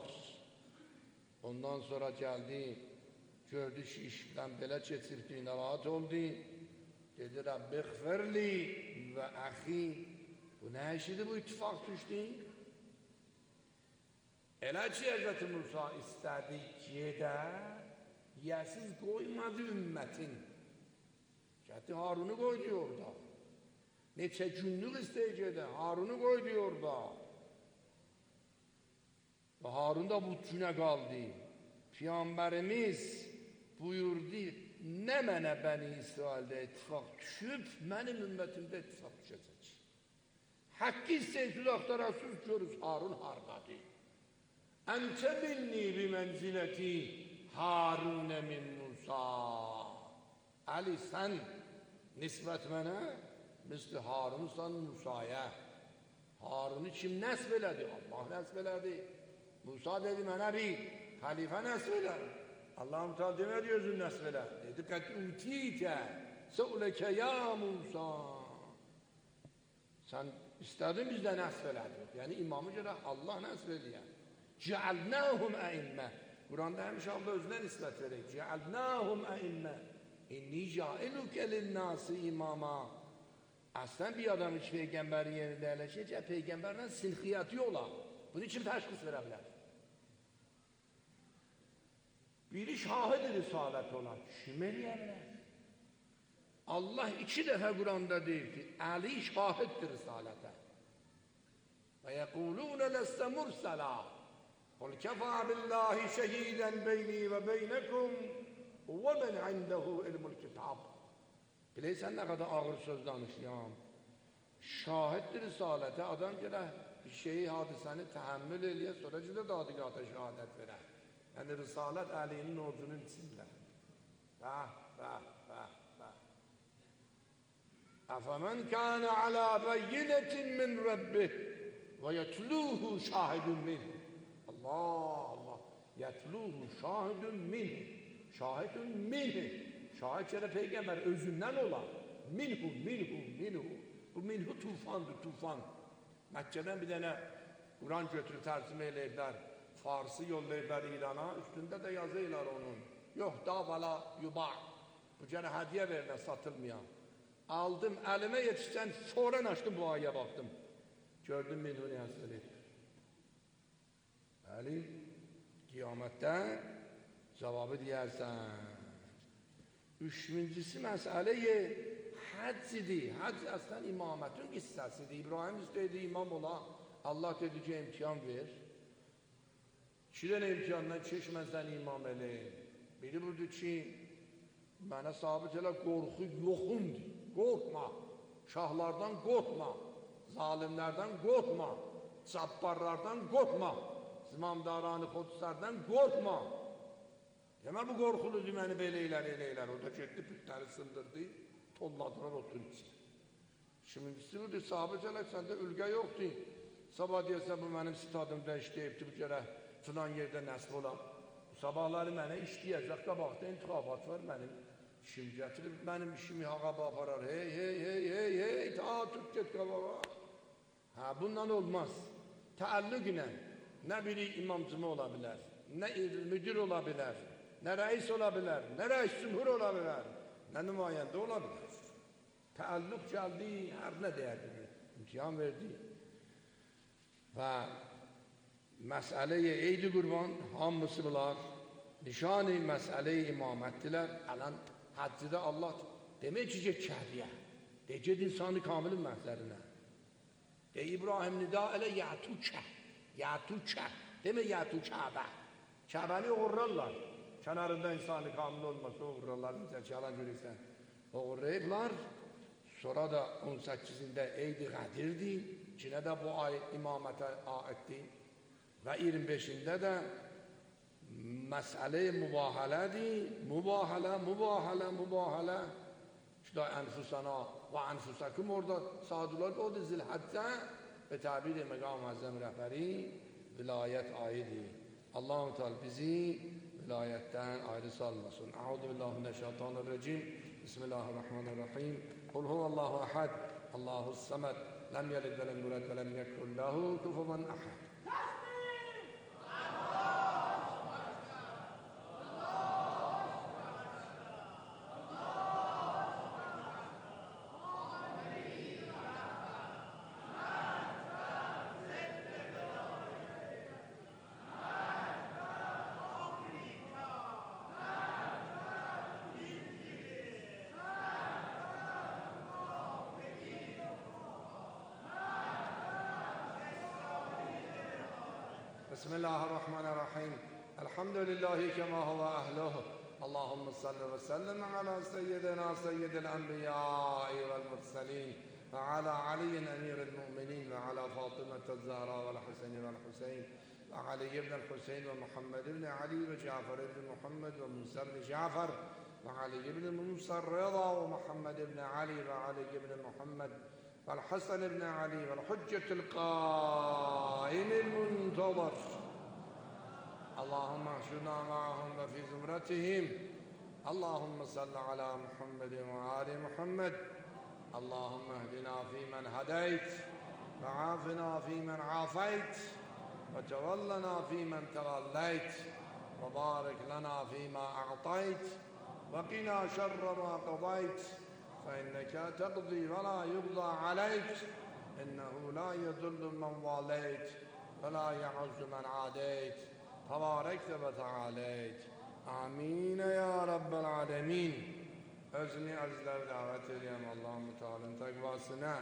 Ondan sonra gəldi, gördü ki, işdən belə keçirdi, narahat oldu, dedi, Rəbbi xfirli və əxi, bu nə işidir, bu ittifaq düşdü? Elə ki, Hz. Musa istədi gedə, yəsiz qoymadı ümmətin. Gəti Harunu qoydu orada. Neçə günlük istəyə gedə, Harunu qoydu orada. Və Harun da bu günə qaldı. Peyğəmbərimiz buyurdu, nə mənə Bəni İsraildə ittifaq düşüb, mənim ümmətimdə ittifaq düşəcək. Haqqı istəyirsiniz, axtarasınız, görürüz, Harun hardadır. Əntə minni bi mənziləti Harunə min Musa. Əli, sən nisbət mənə, misli Harunsan Musaya. Harunu kim nəsb elədi? Allah nəsb elədi. Musa dedi, mənə bir xəlifə nəsb elədi. Allah-u Teala demədi, özün nəsb elədi. Dedi, qət utitə Su'leke ya Musa. Sen istedin bizden nesfeledik. Yani imamı göre Allah nesfediyor. Cealnâhum e'imme. Kur'an'da hemşe Allah özüne nispet verek. Cealnâhum e'imme. İnni cailuke linnâsi imama. Aslen bir adam hiç peygamberin yerinde yerleşecek, peygamberden sinhiyatı yola. Bunun için teşhis verebilir. Biri şahid-i risalet olan. Şümeliyebilir. Allah 2 defa Kur'an'da deyip ki, Ali şahiddir risalete. Ve yekulûne leste murselâ. قُلْ كَفَى بِاللّٰهِ شَهِيدًا بَيْنِي وَبَيْنَكُمْ وَمَنْ عِنْدَهُ عِلْمُ الْكِتَابِ. Bileysen ne kadar ağır söz danışıyam. Şahittir risalete, adam gele bir şeyi, hadiseni tehammül ediyor, sonra cüde dadigata şehadet verer. Yani risalet Ali'nin orzunun içinde. اَفَمَنْ كَانَ عَلَى بَيِّنَةٍ مِّنْ رَبِّهِ وَيَتْلُوهُ شَاهِدٌ مِّنْهِ. Allah. Yetluhu şahidun minhu. Şahidun minhu. Şahit şöyle peygamber özünden olan. Minhu. Bu minhu tufan. Mekke'den bir tane Kur'an götürüp tercüme eyleyipler. Farsı yollayıplar İran'a. Üstünde de yazıylar onun. Yok da vala yuba. Bu gene hediye verilen satılmayan. Aldım elime yetişten sonra açtım bu ayıya baktım. Gördüm minhu ne hastalıydı. Ali kıyamette cevabı diyersen. Üçüncüsü meseleyi hac idi. Hac aslında imametin kıssasıydı. İbrahim istedi imam ola. Allah dedi ki imkan ver. Çilen imkandan çeşmezden imam ele. Biri burada ki bana sabit elə korku yoxundu. Korkma. Şahlardan korkma. Zalimlerden korkma. Cabbarlardan korkma. Zimamdaranı Kudüslerden korkma. Deme bu korkulu dümeni belə eyler. O da getdi pütləri sındırdı. Tolladılar otur içine. Şimdisi budur. Sabit elə səndə ülgə yoxdur. Sabah deyəsə bu mənim stadımda işləyibdi. Bu kere filan yerde nəsb olan. Sabahları mənə işləyəcək. Qabaqda intiqabat var mənim. İşim gətirib mənim işimi haqaba aparar. Hey. Ta tut get qabağa. Bundan olmaz. Təəllüq ilə. Ne biri imamcımı olabilir, ne müdür olabilir, ne reis olabilir, ne reis cumhur olabilir, ne nümayende olabilir. Tealluk geldi, her ne değerli imtihan verdi. Ve meseleyi eydi kurban, hamısı bunlar, nişan-ı meseleyi imam ettiler. Alan haccıda Allah demek ki kehdiye, deced insanı kamilin mehzerine. De İbrahim nida ele ya'tuke. Yatuça, değil mi Yatuça'da? Kabe'ni uğurlarlar. Kenarında insanı kamil olmasa uğurlarlar. Mesela çalan görürsen. Uğurlayıplar. Sonra da 18'inde Eyd-i Kadir'di. Çin'e de bu ayet imamete aitti. Ve 25'inde de mesele-i mübahale'di. Mübahale. İşte enfusana ve enfusakum orada sadular o da zilhadde. Ve tabir-i Mekam-ı Azam rehberi vilayet ayeti. Allah-u Teala bizi vilayetten ayrı salmasın. Euzubillahimineşşeytanirracim. Bismillahirrahmanirrahim. Kul huvallahu ahad. Allahus samed. Lem yelid ve lem yulad ve lem yekun lehu kufuven ahad. بسم الله الرحمن الرحيم الحمد لله كما هو أهله اللهم صل وسلم على سيدنا سيد الأنبياء والمرسلين وعلى علي أمير المؤمنين وعلى فاطمة الزهراء والحسين وعلي بن الحسين ومحمد بن علي وجعفر بن محمد وموسى بن جعفر وعلي بن موسى الرضا ومحمد بن علي وعلي بن محمد والحسن بن علي والحجة القائم المنتظر اللهم احشرنا معهم وفي زمرتهم اللهم صل على محمد وآل محمد. اللهم اهدنا فيمن هديت وعافنا فيمن عافيت وتولنا فيمن توليت وبارك لنا فيما أعطيت وقنا شر ما قضيت فإنك تقضي ولا يقضى عليك إنه لا يذل من واليت ولا يعز من عاديت تباركت وتعاليت. آمين يا رب العالمين. Özünü azizler davet edeyim Allah-u Teala'nın takvasına.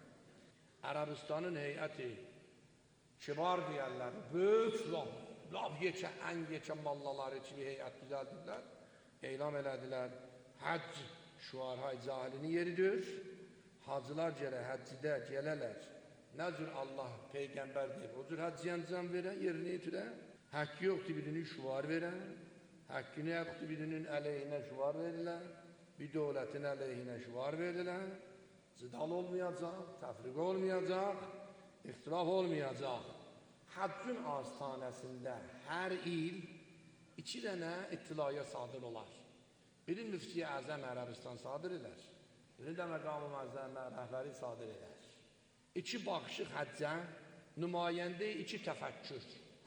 Arabistan'ın heyeti kibar diyerler, büyük laf geçen, en geçen mallalar için bir heyet düzelttiler. Eylem elediler. Hac şuarhay cahilinin yeridir. Hacılar gele, haccide geleler. Nedir Allah peygamber deyip, odur hacciyen can veren, yerine itire. Hakkı yoktu birinin şuar veren. Hakkını yoktu birinin aleyhine şuar verilen. Bir devletin aleyhine şuar verilen. Zidal olmayacak, tefrik olmayacak, ihtilaf olmayacak. Haccın ağıztanesinde her il 2 tane ittilaya sadır olar. Birini müfti-i azam Arabistan sadır eder. Birini de Mekam-ı Muazzam rəhbəri sadır eder. 2 baxışıq həccə, nümayəndə 2 təfəkkür.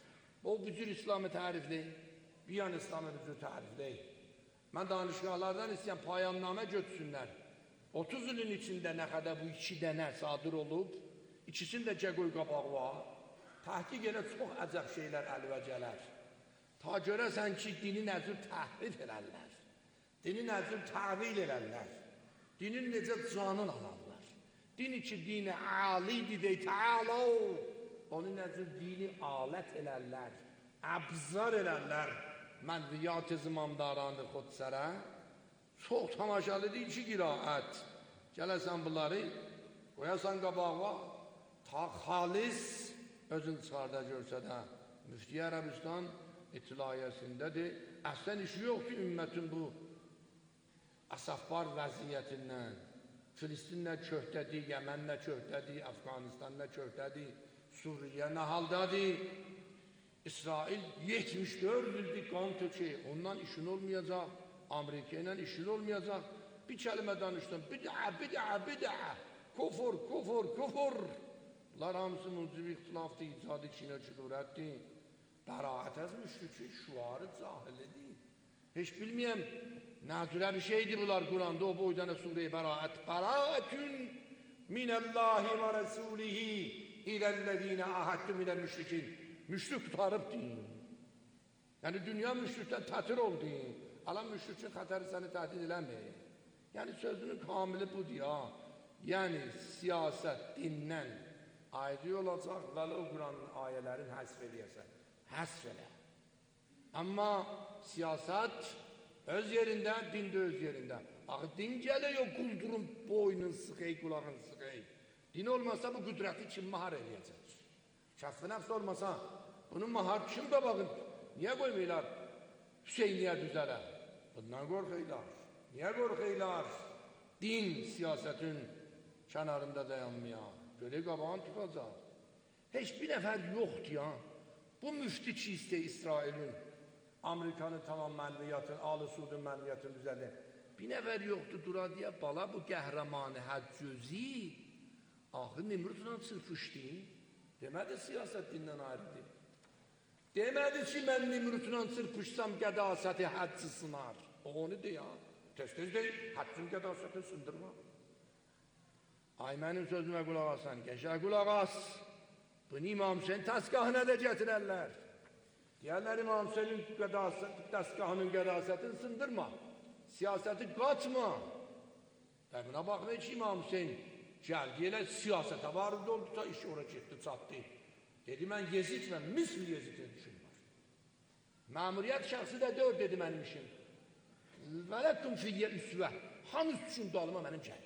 O bücür İslamı tərifli, bir yan İslamı bücür tərifli. Mən danışqahlardan istəyən payamnamə götürsünlər. 30 ilin içində nə qədər bu 2 dənə sadır olub, ikisində cəqoy qabağı var. Təhqiq elə çox əcəb şeylər əlvə gələr. Ta görəsən ki, dini nəzir təhrif elərlər. Dini nəzir təvil elərlər. Dinin necə canın alarlar. Dini ki, dini alidir dey, təalav. Onun nəzir dini alət elərlər. Əbzar elərlər. Mən riyat-ı zimamdaranı xudsərə çox tamaşalıdır 2 qiraət. Gələsən bunları, qoyasan qabağa, ta xalis özün çıxarda görsə də, Müfti Ərəbistan itilayəsindədir. Əslən işi yoxdur ümmətin bu əsəfbar vəziyyətindən. Filistinlə köhdədir, Yəmənlə köhdədir, Əfqanistanla köhdədir, Suriyə nə haldadır? İsrail 74 ildir qan tökür, ondan işin olmayacaq, Amerika ilə işin olmayacaq. Bir kəlmə danışdım, bidə, kufur. Bunlar hamısı mucib ixtilafdır, icad-ı Çinə cüdurətdir. Bəraət az müşriki, şuarı cahilidir. Heç bilməyəm, nədürə bir şeydir bunlar Quranda, o boydana Sure-i Bəraət. Bəraətün minəllahi və rəsulihi iləllezine ahəddü minəl müşrikin. Müşrik tutarıbdır. Yəni, dünya müşrikdən tətir oldu. Alan müşrikin xətəri səni təhdid eləmir. Yəni, sözünün kamili budur ya. Yəni, siyasət dindən ayrı olacaq, vələ o Quranın ayələrin həsf eləyəsən. Həsf elə. Amma siyasət öz yerində, din də öz yerində. Axı, din gəlir o quldurun boynun sıxey, qulağın sıxey. Din olmasa bu qüdrəti kim mahar eləyəcək? Şəxsi nəfs olmasa, bunun mahar kim də baxın? Niyə qoymayırlar Hüseyniyə düzələ? Bundan qorxuylar. Niyə qorxuylar? Din siyasətin kənarında dayanmaya. Böyle qabağın tutacaq. Heç bir nəfər yoxdur ya. Bu müfti ki istəyir İsrailin, Amerikanın tamam mənviyyatın, Ali Sudun mənviyyatını düzəlir. Bir nəfər yoxdur dura deyə, bala bu qəhrəmanı Həccüzi, axı Nimrudla çırpışdı. Demədi siyasət dindən ayrıdır. Demədi ki, mən Nimrudla çırpışsam qədasəti Həccı sınar. O onu deyir. Tez-tez deyir, Həccın qədasətini sındırma. Ay mənim sözümə qulaq asan, qəşə qulaq as. Bunu İmam Hüseyin təsgahına da gətirərlər. Deyərlər İmam Hüseynin təsgahının qədasətini sındırma. Siyasəti qaçma. Və buna baxma ki, İmam Hüseyin gəldi, elə siyasətə vardı oldu da iş ora getdi, çatdı. Dedi, mən Yezid və misli Yezidin işim var. Məmuriyyət şəxsi də dör, dedi mənim işim. Vələttum fiyyə üsvə, hamıs üçün dalıma mənim gəlir.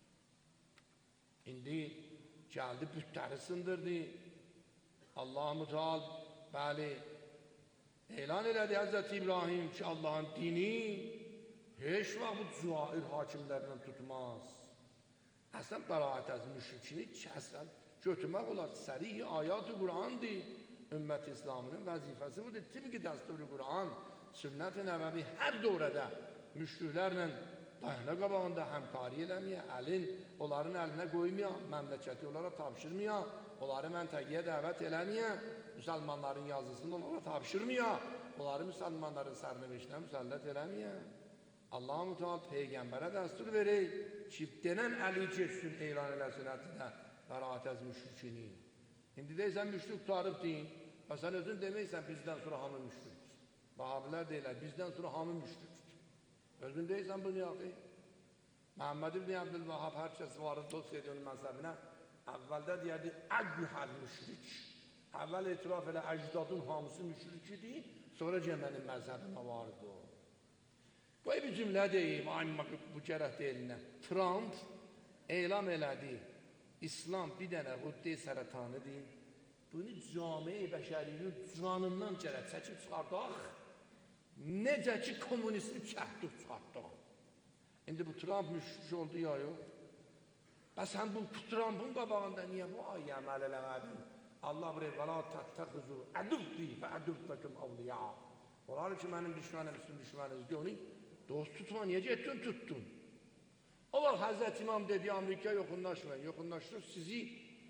İndi gəldi, bütləri sındırdı. Allah-u Teala, bəli, elan elədi Həzrəti İbrahim ki, Allahın dini heç vaxt bu cüair hakimlərindən tutmaz. Əslən, bəraət əz müşrikini kəsən götürmək olar. Sərih ayat-ı Qurandır. Ümmət İslamının vəzifəsi budur. Tibqi dəsturi Quran, sünnət-i nəbəvi hər dövrədə müşriklərlə dayana qabağında həmkarı eləməyə, əlin onların əlinə qoymaya, məmləkəti onlara tapşırmaya, onları məntəqiyə dəvət eləməyə, müsəlmanların yazısını onlara tapşırmaya, onları müsəlmanların sərnəveşinə müsəllət eləməyə. Allah-u Teala Peyğəmbərə dəstur verək ki, denən əli keçsin, elan eləsin hədidə bəraət əz müşrikini. İndi deyirsən, müşrik tutarıb deyin, və sən özün deməksən, bizdən sonra hamı müşrikdir. Vahabilər deyirlər, bizdən sonra hamı müşrikdir. Özün deyirsən bunu yaxı. Məhəmməd ibn Abdülvahab hər kəs varıb dost edir onun mənsəbinə. Əvvəldə deyərdi, əqlihəl müşrik. Əvvəl etiraf elə əcdadın hamısı müşrikidir, sonra cəmənin məzhəbinə vardı o. Qoy bir cümlə deyim, bu gərək deyilinə. Trump elam elədi, İslam bir dənə qudde sərətanıdır. Bunu camiə-i bəşərinin canından gərək çəkib çıxardaq, necə ki komünistlik çəkdik çıxardaq. İndi bu Trump müşrik oldu ya yox. Bəs sən bu Trump'ın qabağında niyə bu ayyə əməl eləmədin? Allah buraya vəla təttəxüzü ədubdi və ədubdəküm avliya. Onlar ki, mənim düşmənim, üstün düşmənizdir, onu dost tutma, niyə getdin tuttun? O vaxt Həzrət İmam dedi, Amerika yoxunlaşmayın, yoxunlaşdırıb sizi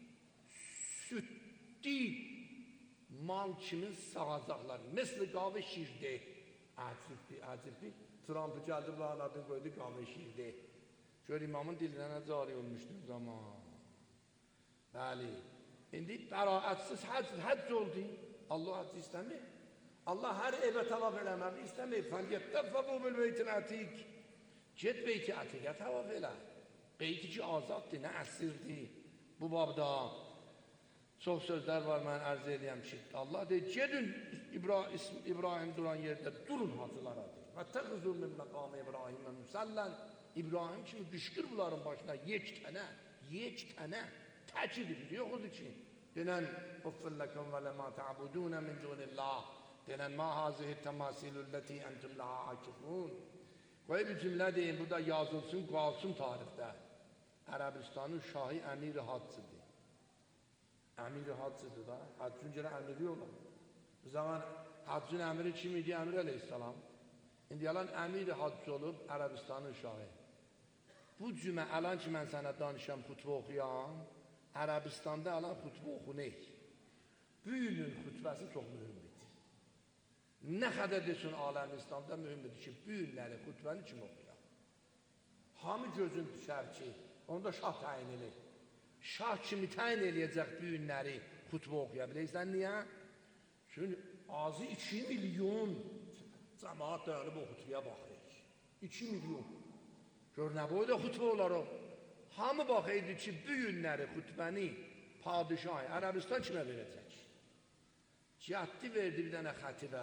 sütdi mal kimi sağacaqlar. Məsələ qavə şirdi. Əcibdir. Trump'ı gəldi, bunların adını qoydu, qavə şirdi. Gör, imamın dilinə nə cari olmuşdur o zaman. Bəli. İndi bəraətsiz həcc oldu. Allah həcc istəmir. Allah hər evə tavaf eləməli istəmir. Fəliyyətdəfəqu bil-beytil ətik. Get beyti ətiqə tavaf elə. Beyti ki azaddır, nə əsirdir. Bu babda çox sözlər var, mən ərz edəyəm ki, Allah deyir, gedin İbrahim duran yerdə durun hacılaradır. Və təqüzur min məqamı İbrahimə müsəllən. İbrahim kimi qışqır bunların başına, yek tənə, təkidir, yoxudur ki. Denən, uffilləkəm və ləmə tə'budunə min dunillah. Denən, ma hazihi təmasilülləti əntum laha akifun. Qoy bir cümlə deyin, bu da yazılsın, qalsın tarixdə. Ərəbistanın şahı əmir-i haccıdır. Əmir-i haccıdır da, haccın görə əmiri olan. Bu zaman haccın əmiri kim idi? Əmir əleyhissalam. İndi yalan əmir-i haccı olub Ərəbistanın şahı. Bu cümə əlan ki, mən sənə danışam, xutbə oxuyam, Ərəbistanda əlan xutbə oxunək. Bu ilin xutbəsi çox mühümdür. Nə qədər desin aləm İslamda mühümdür ki, bu illəri xutbəni kim oxuyam? Hamı gözün düşər ki, onda şah təyin edir. Şah kimi təyin eləyəcək bu illəri xutbə oxuya biləysən, niyə? Çünki azı 2 milyon cəmaat dayanıb o xutbəyə baxır. 2 milyon. Gör, nə boyda xutbə olar o? Hamı baxıydı ki, bu günləri xutbəni padişahı Ərəbistan kimə verəcək? Cihaddi verdi bir dənə xətibə.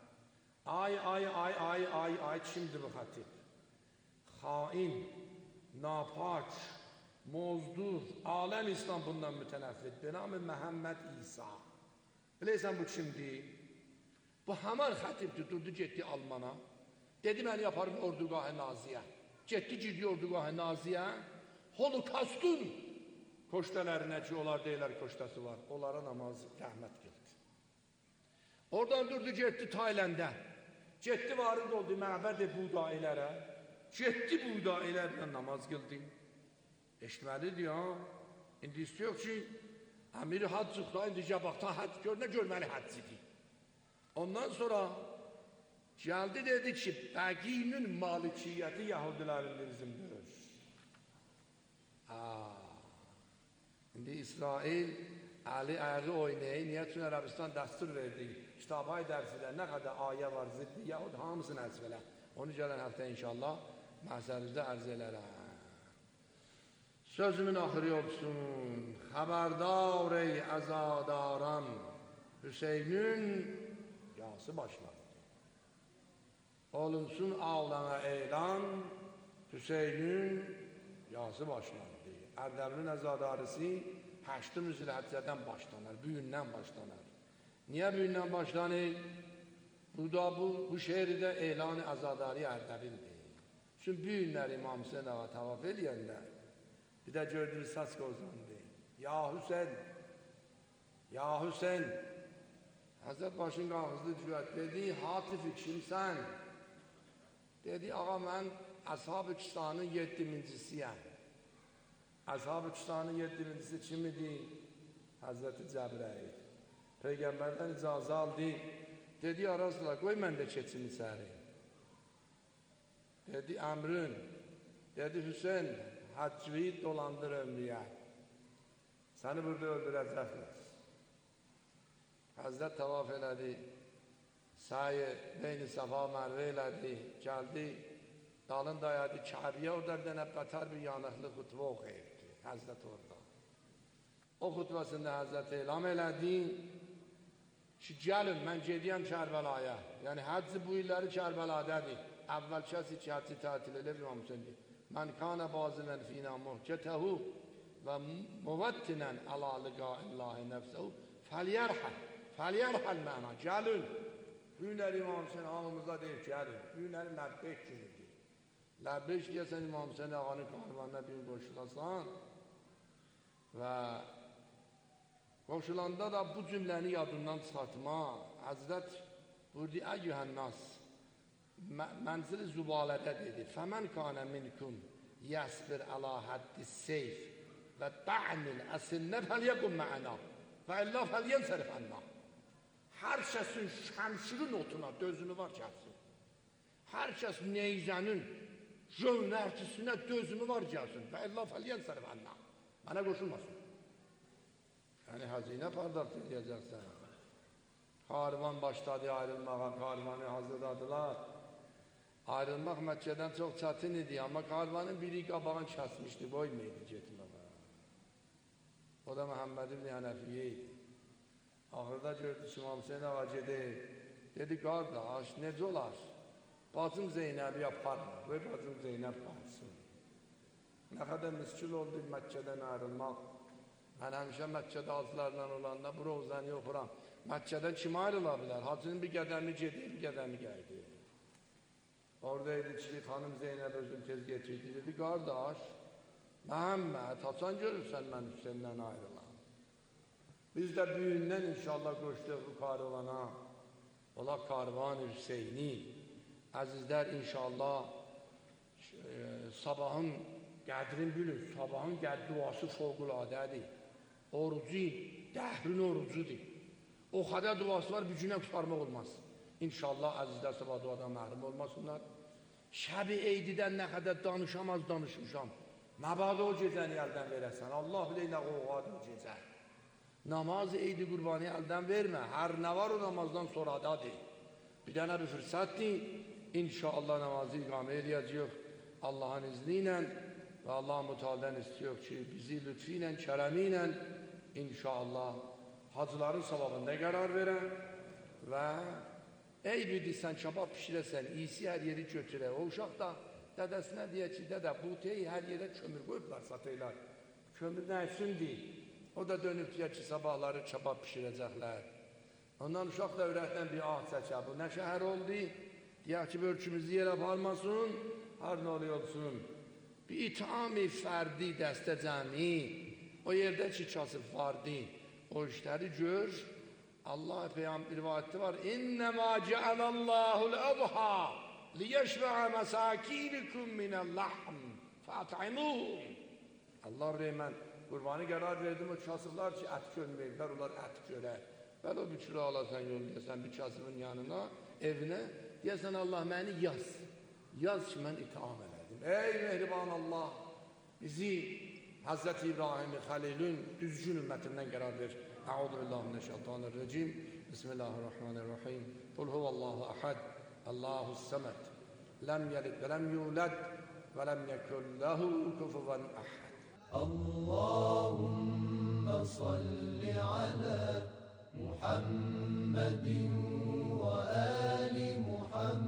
Ay, kimdir bu xətib? Xain, napak, mozdur, aləm İslam bundan mütənəffid. Benamı Məhəmməd İsa. Biləysən bu kimdir? Bu həmər xətibdir, durdu, getdi Almana. Dedi, mən yaparım ordugahı naziyə. Getdi, girdi ordugahı naziyə. Holokastın koştələrinə ki, onlar deyilər koştası var. Onlara namaz rəhmət qıldı. Oradan durdu, getdi Tayləndə. Getdi, varız oldu məbəd-i budailərə. Getdi budailərlə namaz qıldı. Eşitməlidir ya. İndi istiyor ki, əmiri haccıqda, indi cəbaqdan həcc gör, nə görməli həccidir. Ondan sonra gəldi, dedi ki, bəqinin malikiyyəti Yahudilərin bizimdir. İndi İsrail əli əyri oynayın, niyə üçün Ərəbistan dəstur verdi? Kitab-ay dərsidə nə qədər ayə var, ziddi Yahud, hamısını ərz verə. Onu gələn həftə inşallah məhzərimizdə ərz elərəm. Sözümün axırı olsun, xəbərdar ey əzadaran, Hüseynin yası başladı. Olunsun ağlana elan, Hüseynin yası başladı. Ərdəbilin əzadarisi 8 Zilhəccədən başlanır, büyündən başlanır. Niyə büyündən başlanır? Bu şehirdə elan-ı əzadari Ərdəbildir. Çünki büyünlər İmam Hüseyin ağa tavaf eləyəndə, bir də gördünüz səs qozandı. Ya Hüseyin, ya Hüseyin. Həzrət başın qağızlı cüvət dedi, Hatifi kimsən? Dedi, ağa mən Ashab-ı Kistanın 7-incisiyəm. Ashab-ı Kistanın 7-incisi kim idi? Hazreti Cəbrəil. Peyğəmbərdən icazə aldı. Dedi, ya Resulallah, qoy mən də keçim içəri. Dedi, əmrün. Dedi, Hüseyin, haccıyı dolandır ömrüyə. Səni burada öldürəcəklər. Həzrət tavaf elədi. Sayı beyni Safa Mərvə elədi. Gəldi. Dalın dayadı Kəbiyə. Orada bir dənə bətər bir yanıqlı xutbə oxuyurdu. Həzrət orada. O xutbəsində Həzrət elam elədi ki, gəlin, mən gediyəm Kərbəlaya. Yəni, həcci bu illəri Kərbəladadır. Əvvəl kəsi ki, həcci tətil edir, İmam Hüseyindir. Mən kanə bazilən fina muhkətəhu və müvəttinən əla liqaillahi nəfsəhu fəliyərhəl məna. Gəlin. Bu günləri İmam Hüseyin hamımıza deyir, gəlin. Bu günləri ləbbeyk günüdür. Ləbbeyk deyəsən İmam Hüseyin ağanın karvanına bir qoşulasan və qoşulanda da bu cümləni yadından çıxartma. Həzrət buyurdu, əyyühənnas, mənzili zübalədə dedi, fəmən kanə minkum yəsbir əla həddis seyf və da'nil əsinnə fəliyəqum mə'ənə və illə fəliyənsərif ənna. Hər kəsin şəmşirin otuna dözünü var gəlsin. Hər kəs neyzənin jönərtisinə dözünü var gəlsin və illə fəliyənsərif ənna. Mənə qoşulmasın. Yəni, həzinə pardart edəcəksən. Karvan başladı ayrılmağa, karvanı hazırladılar. Ayrılmaq Məkkədən çox çətin idi, amma karvanın biri qabağın kəsmişdi, qoymaydı getməyə. O da Məhəmməd ibn Hənəfiyyə idi. Axırda gördü ki, İmam Hüseyin ağa gedir. Dedi, qardaş, necə olar? Bacım Zeynəbi yaparma, qoy bacım Zeynəb qalsın. Nə qədər müskil oldu Məkkədən ayrılmaq. Mən həmişə Məkkədə hacılarla olanda bu rovzəni oxuram. Məkkədən kim ayrıla bilər? Hacının bir qədəmi gedir, bir qədəmi gəldi. Oradaydı ki, xanım Zeynəb özün tez getirdi. Dedi, qardaş, Məhəmməd, haçan görürsən mən Hüseyndən ayrılan. Biz də büyündən inşallah qoşduq bu karvana. Ola karvan-ı Hüseyni. Əzizlər, inşallah sabahın qədrin bilin, sabahın qəd duası fövqüladədir. Orucu, dəhrin orucudur. O qədər duası var, bir günə tutarmaq olmaz. İnşallah əzizlər sabah duadan məhrum olmasınlar. Şəbi eydidən nə qədər danışamaz danışmışam. Məbadə o gecəni əldən verəsən. Allah bilir nə qoğadır o gecə. Namaz eydi qurbanı əldən vermə. Hər nə var o namazdan sonradadır. Bir dənə bir fürsətdir. İnşallah namazı iqamə edəcəyik. Allahın izni ilə və Allah mütealdən istiyor ki, bizi lütfi ilə, kərəmi ilə inşallah hacıların savabında qərar verən və ey bildirsən, kabab pişirəsən, iyisi hər yeri götürə. O uşaq da dədəsinə deyək ki, dədə, bu teyi hər yerə kömür qoyublar, satıylar. Kömür nə üçündür? O da dönüb deyək ki, sabahları kabab pişirəcəklər. Ondan uşaq da ürəkdən bir ah çəkər. Bu nə şəhər oldu? Deyək ki, bölkümüzü yerə aparmasın, hər nə oluyor olsun. Bir itami fərdi dəstə cəmi, o yerdə ki, kasıb vardı, o işləri gör. Allah Peyğəmbər rivayəti var. İnnəmā cəələllâhul əbhâ liyeşvə'ə məsəkinikum minəl-lahm fəət'imuhum. Allah rəhmən, qurbanı qərar verdim, o kasıblar ki, ət görməyirlər, onlar ət görər. Bəli, o bir kilo alasan, yollayəsən bir kasıbın yanına, evinə, deyəsən Allah məni yaz. Yaz ki, mən itaam elədim. Ey mehriban Allah, bizi Hazreti İbrahim-i Xəlilün düzgün ümmətindən qərar ver. Əuzu billahi mineşşeytanirracim. Bismillahirrahmanirrahim. Qul huvallahu ahad. Allahus-samed. Lem yelid ve lem yulad ve lem yekun lehu kufuven ahad. Allahumme salli ala Muhammedin ve